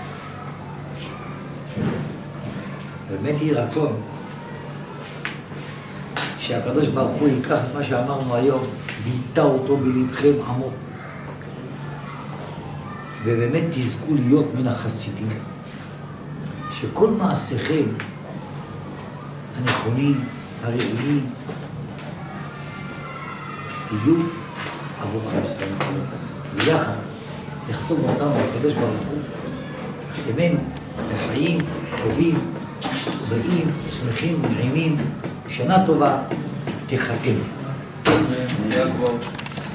באמת היא רצון שהקדוש ברוך הוא ייקח את מה שאמרנו היום, ויטע אותו בלבכם עמוק. ובאמת תזכו להיות מן החסידים, שכל מעשיכם הנכונים, הראויים, יהיו עבור עם ישראל. ויחד לכתוב אותנו הקדוש ברוך הוא, ימינו לחיים טובים, בריאים, שמחים ונעימים, שנה טובה תחתם.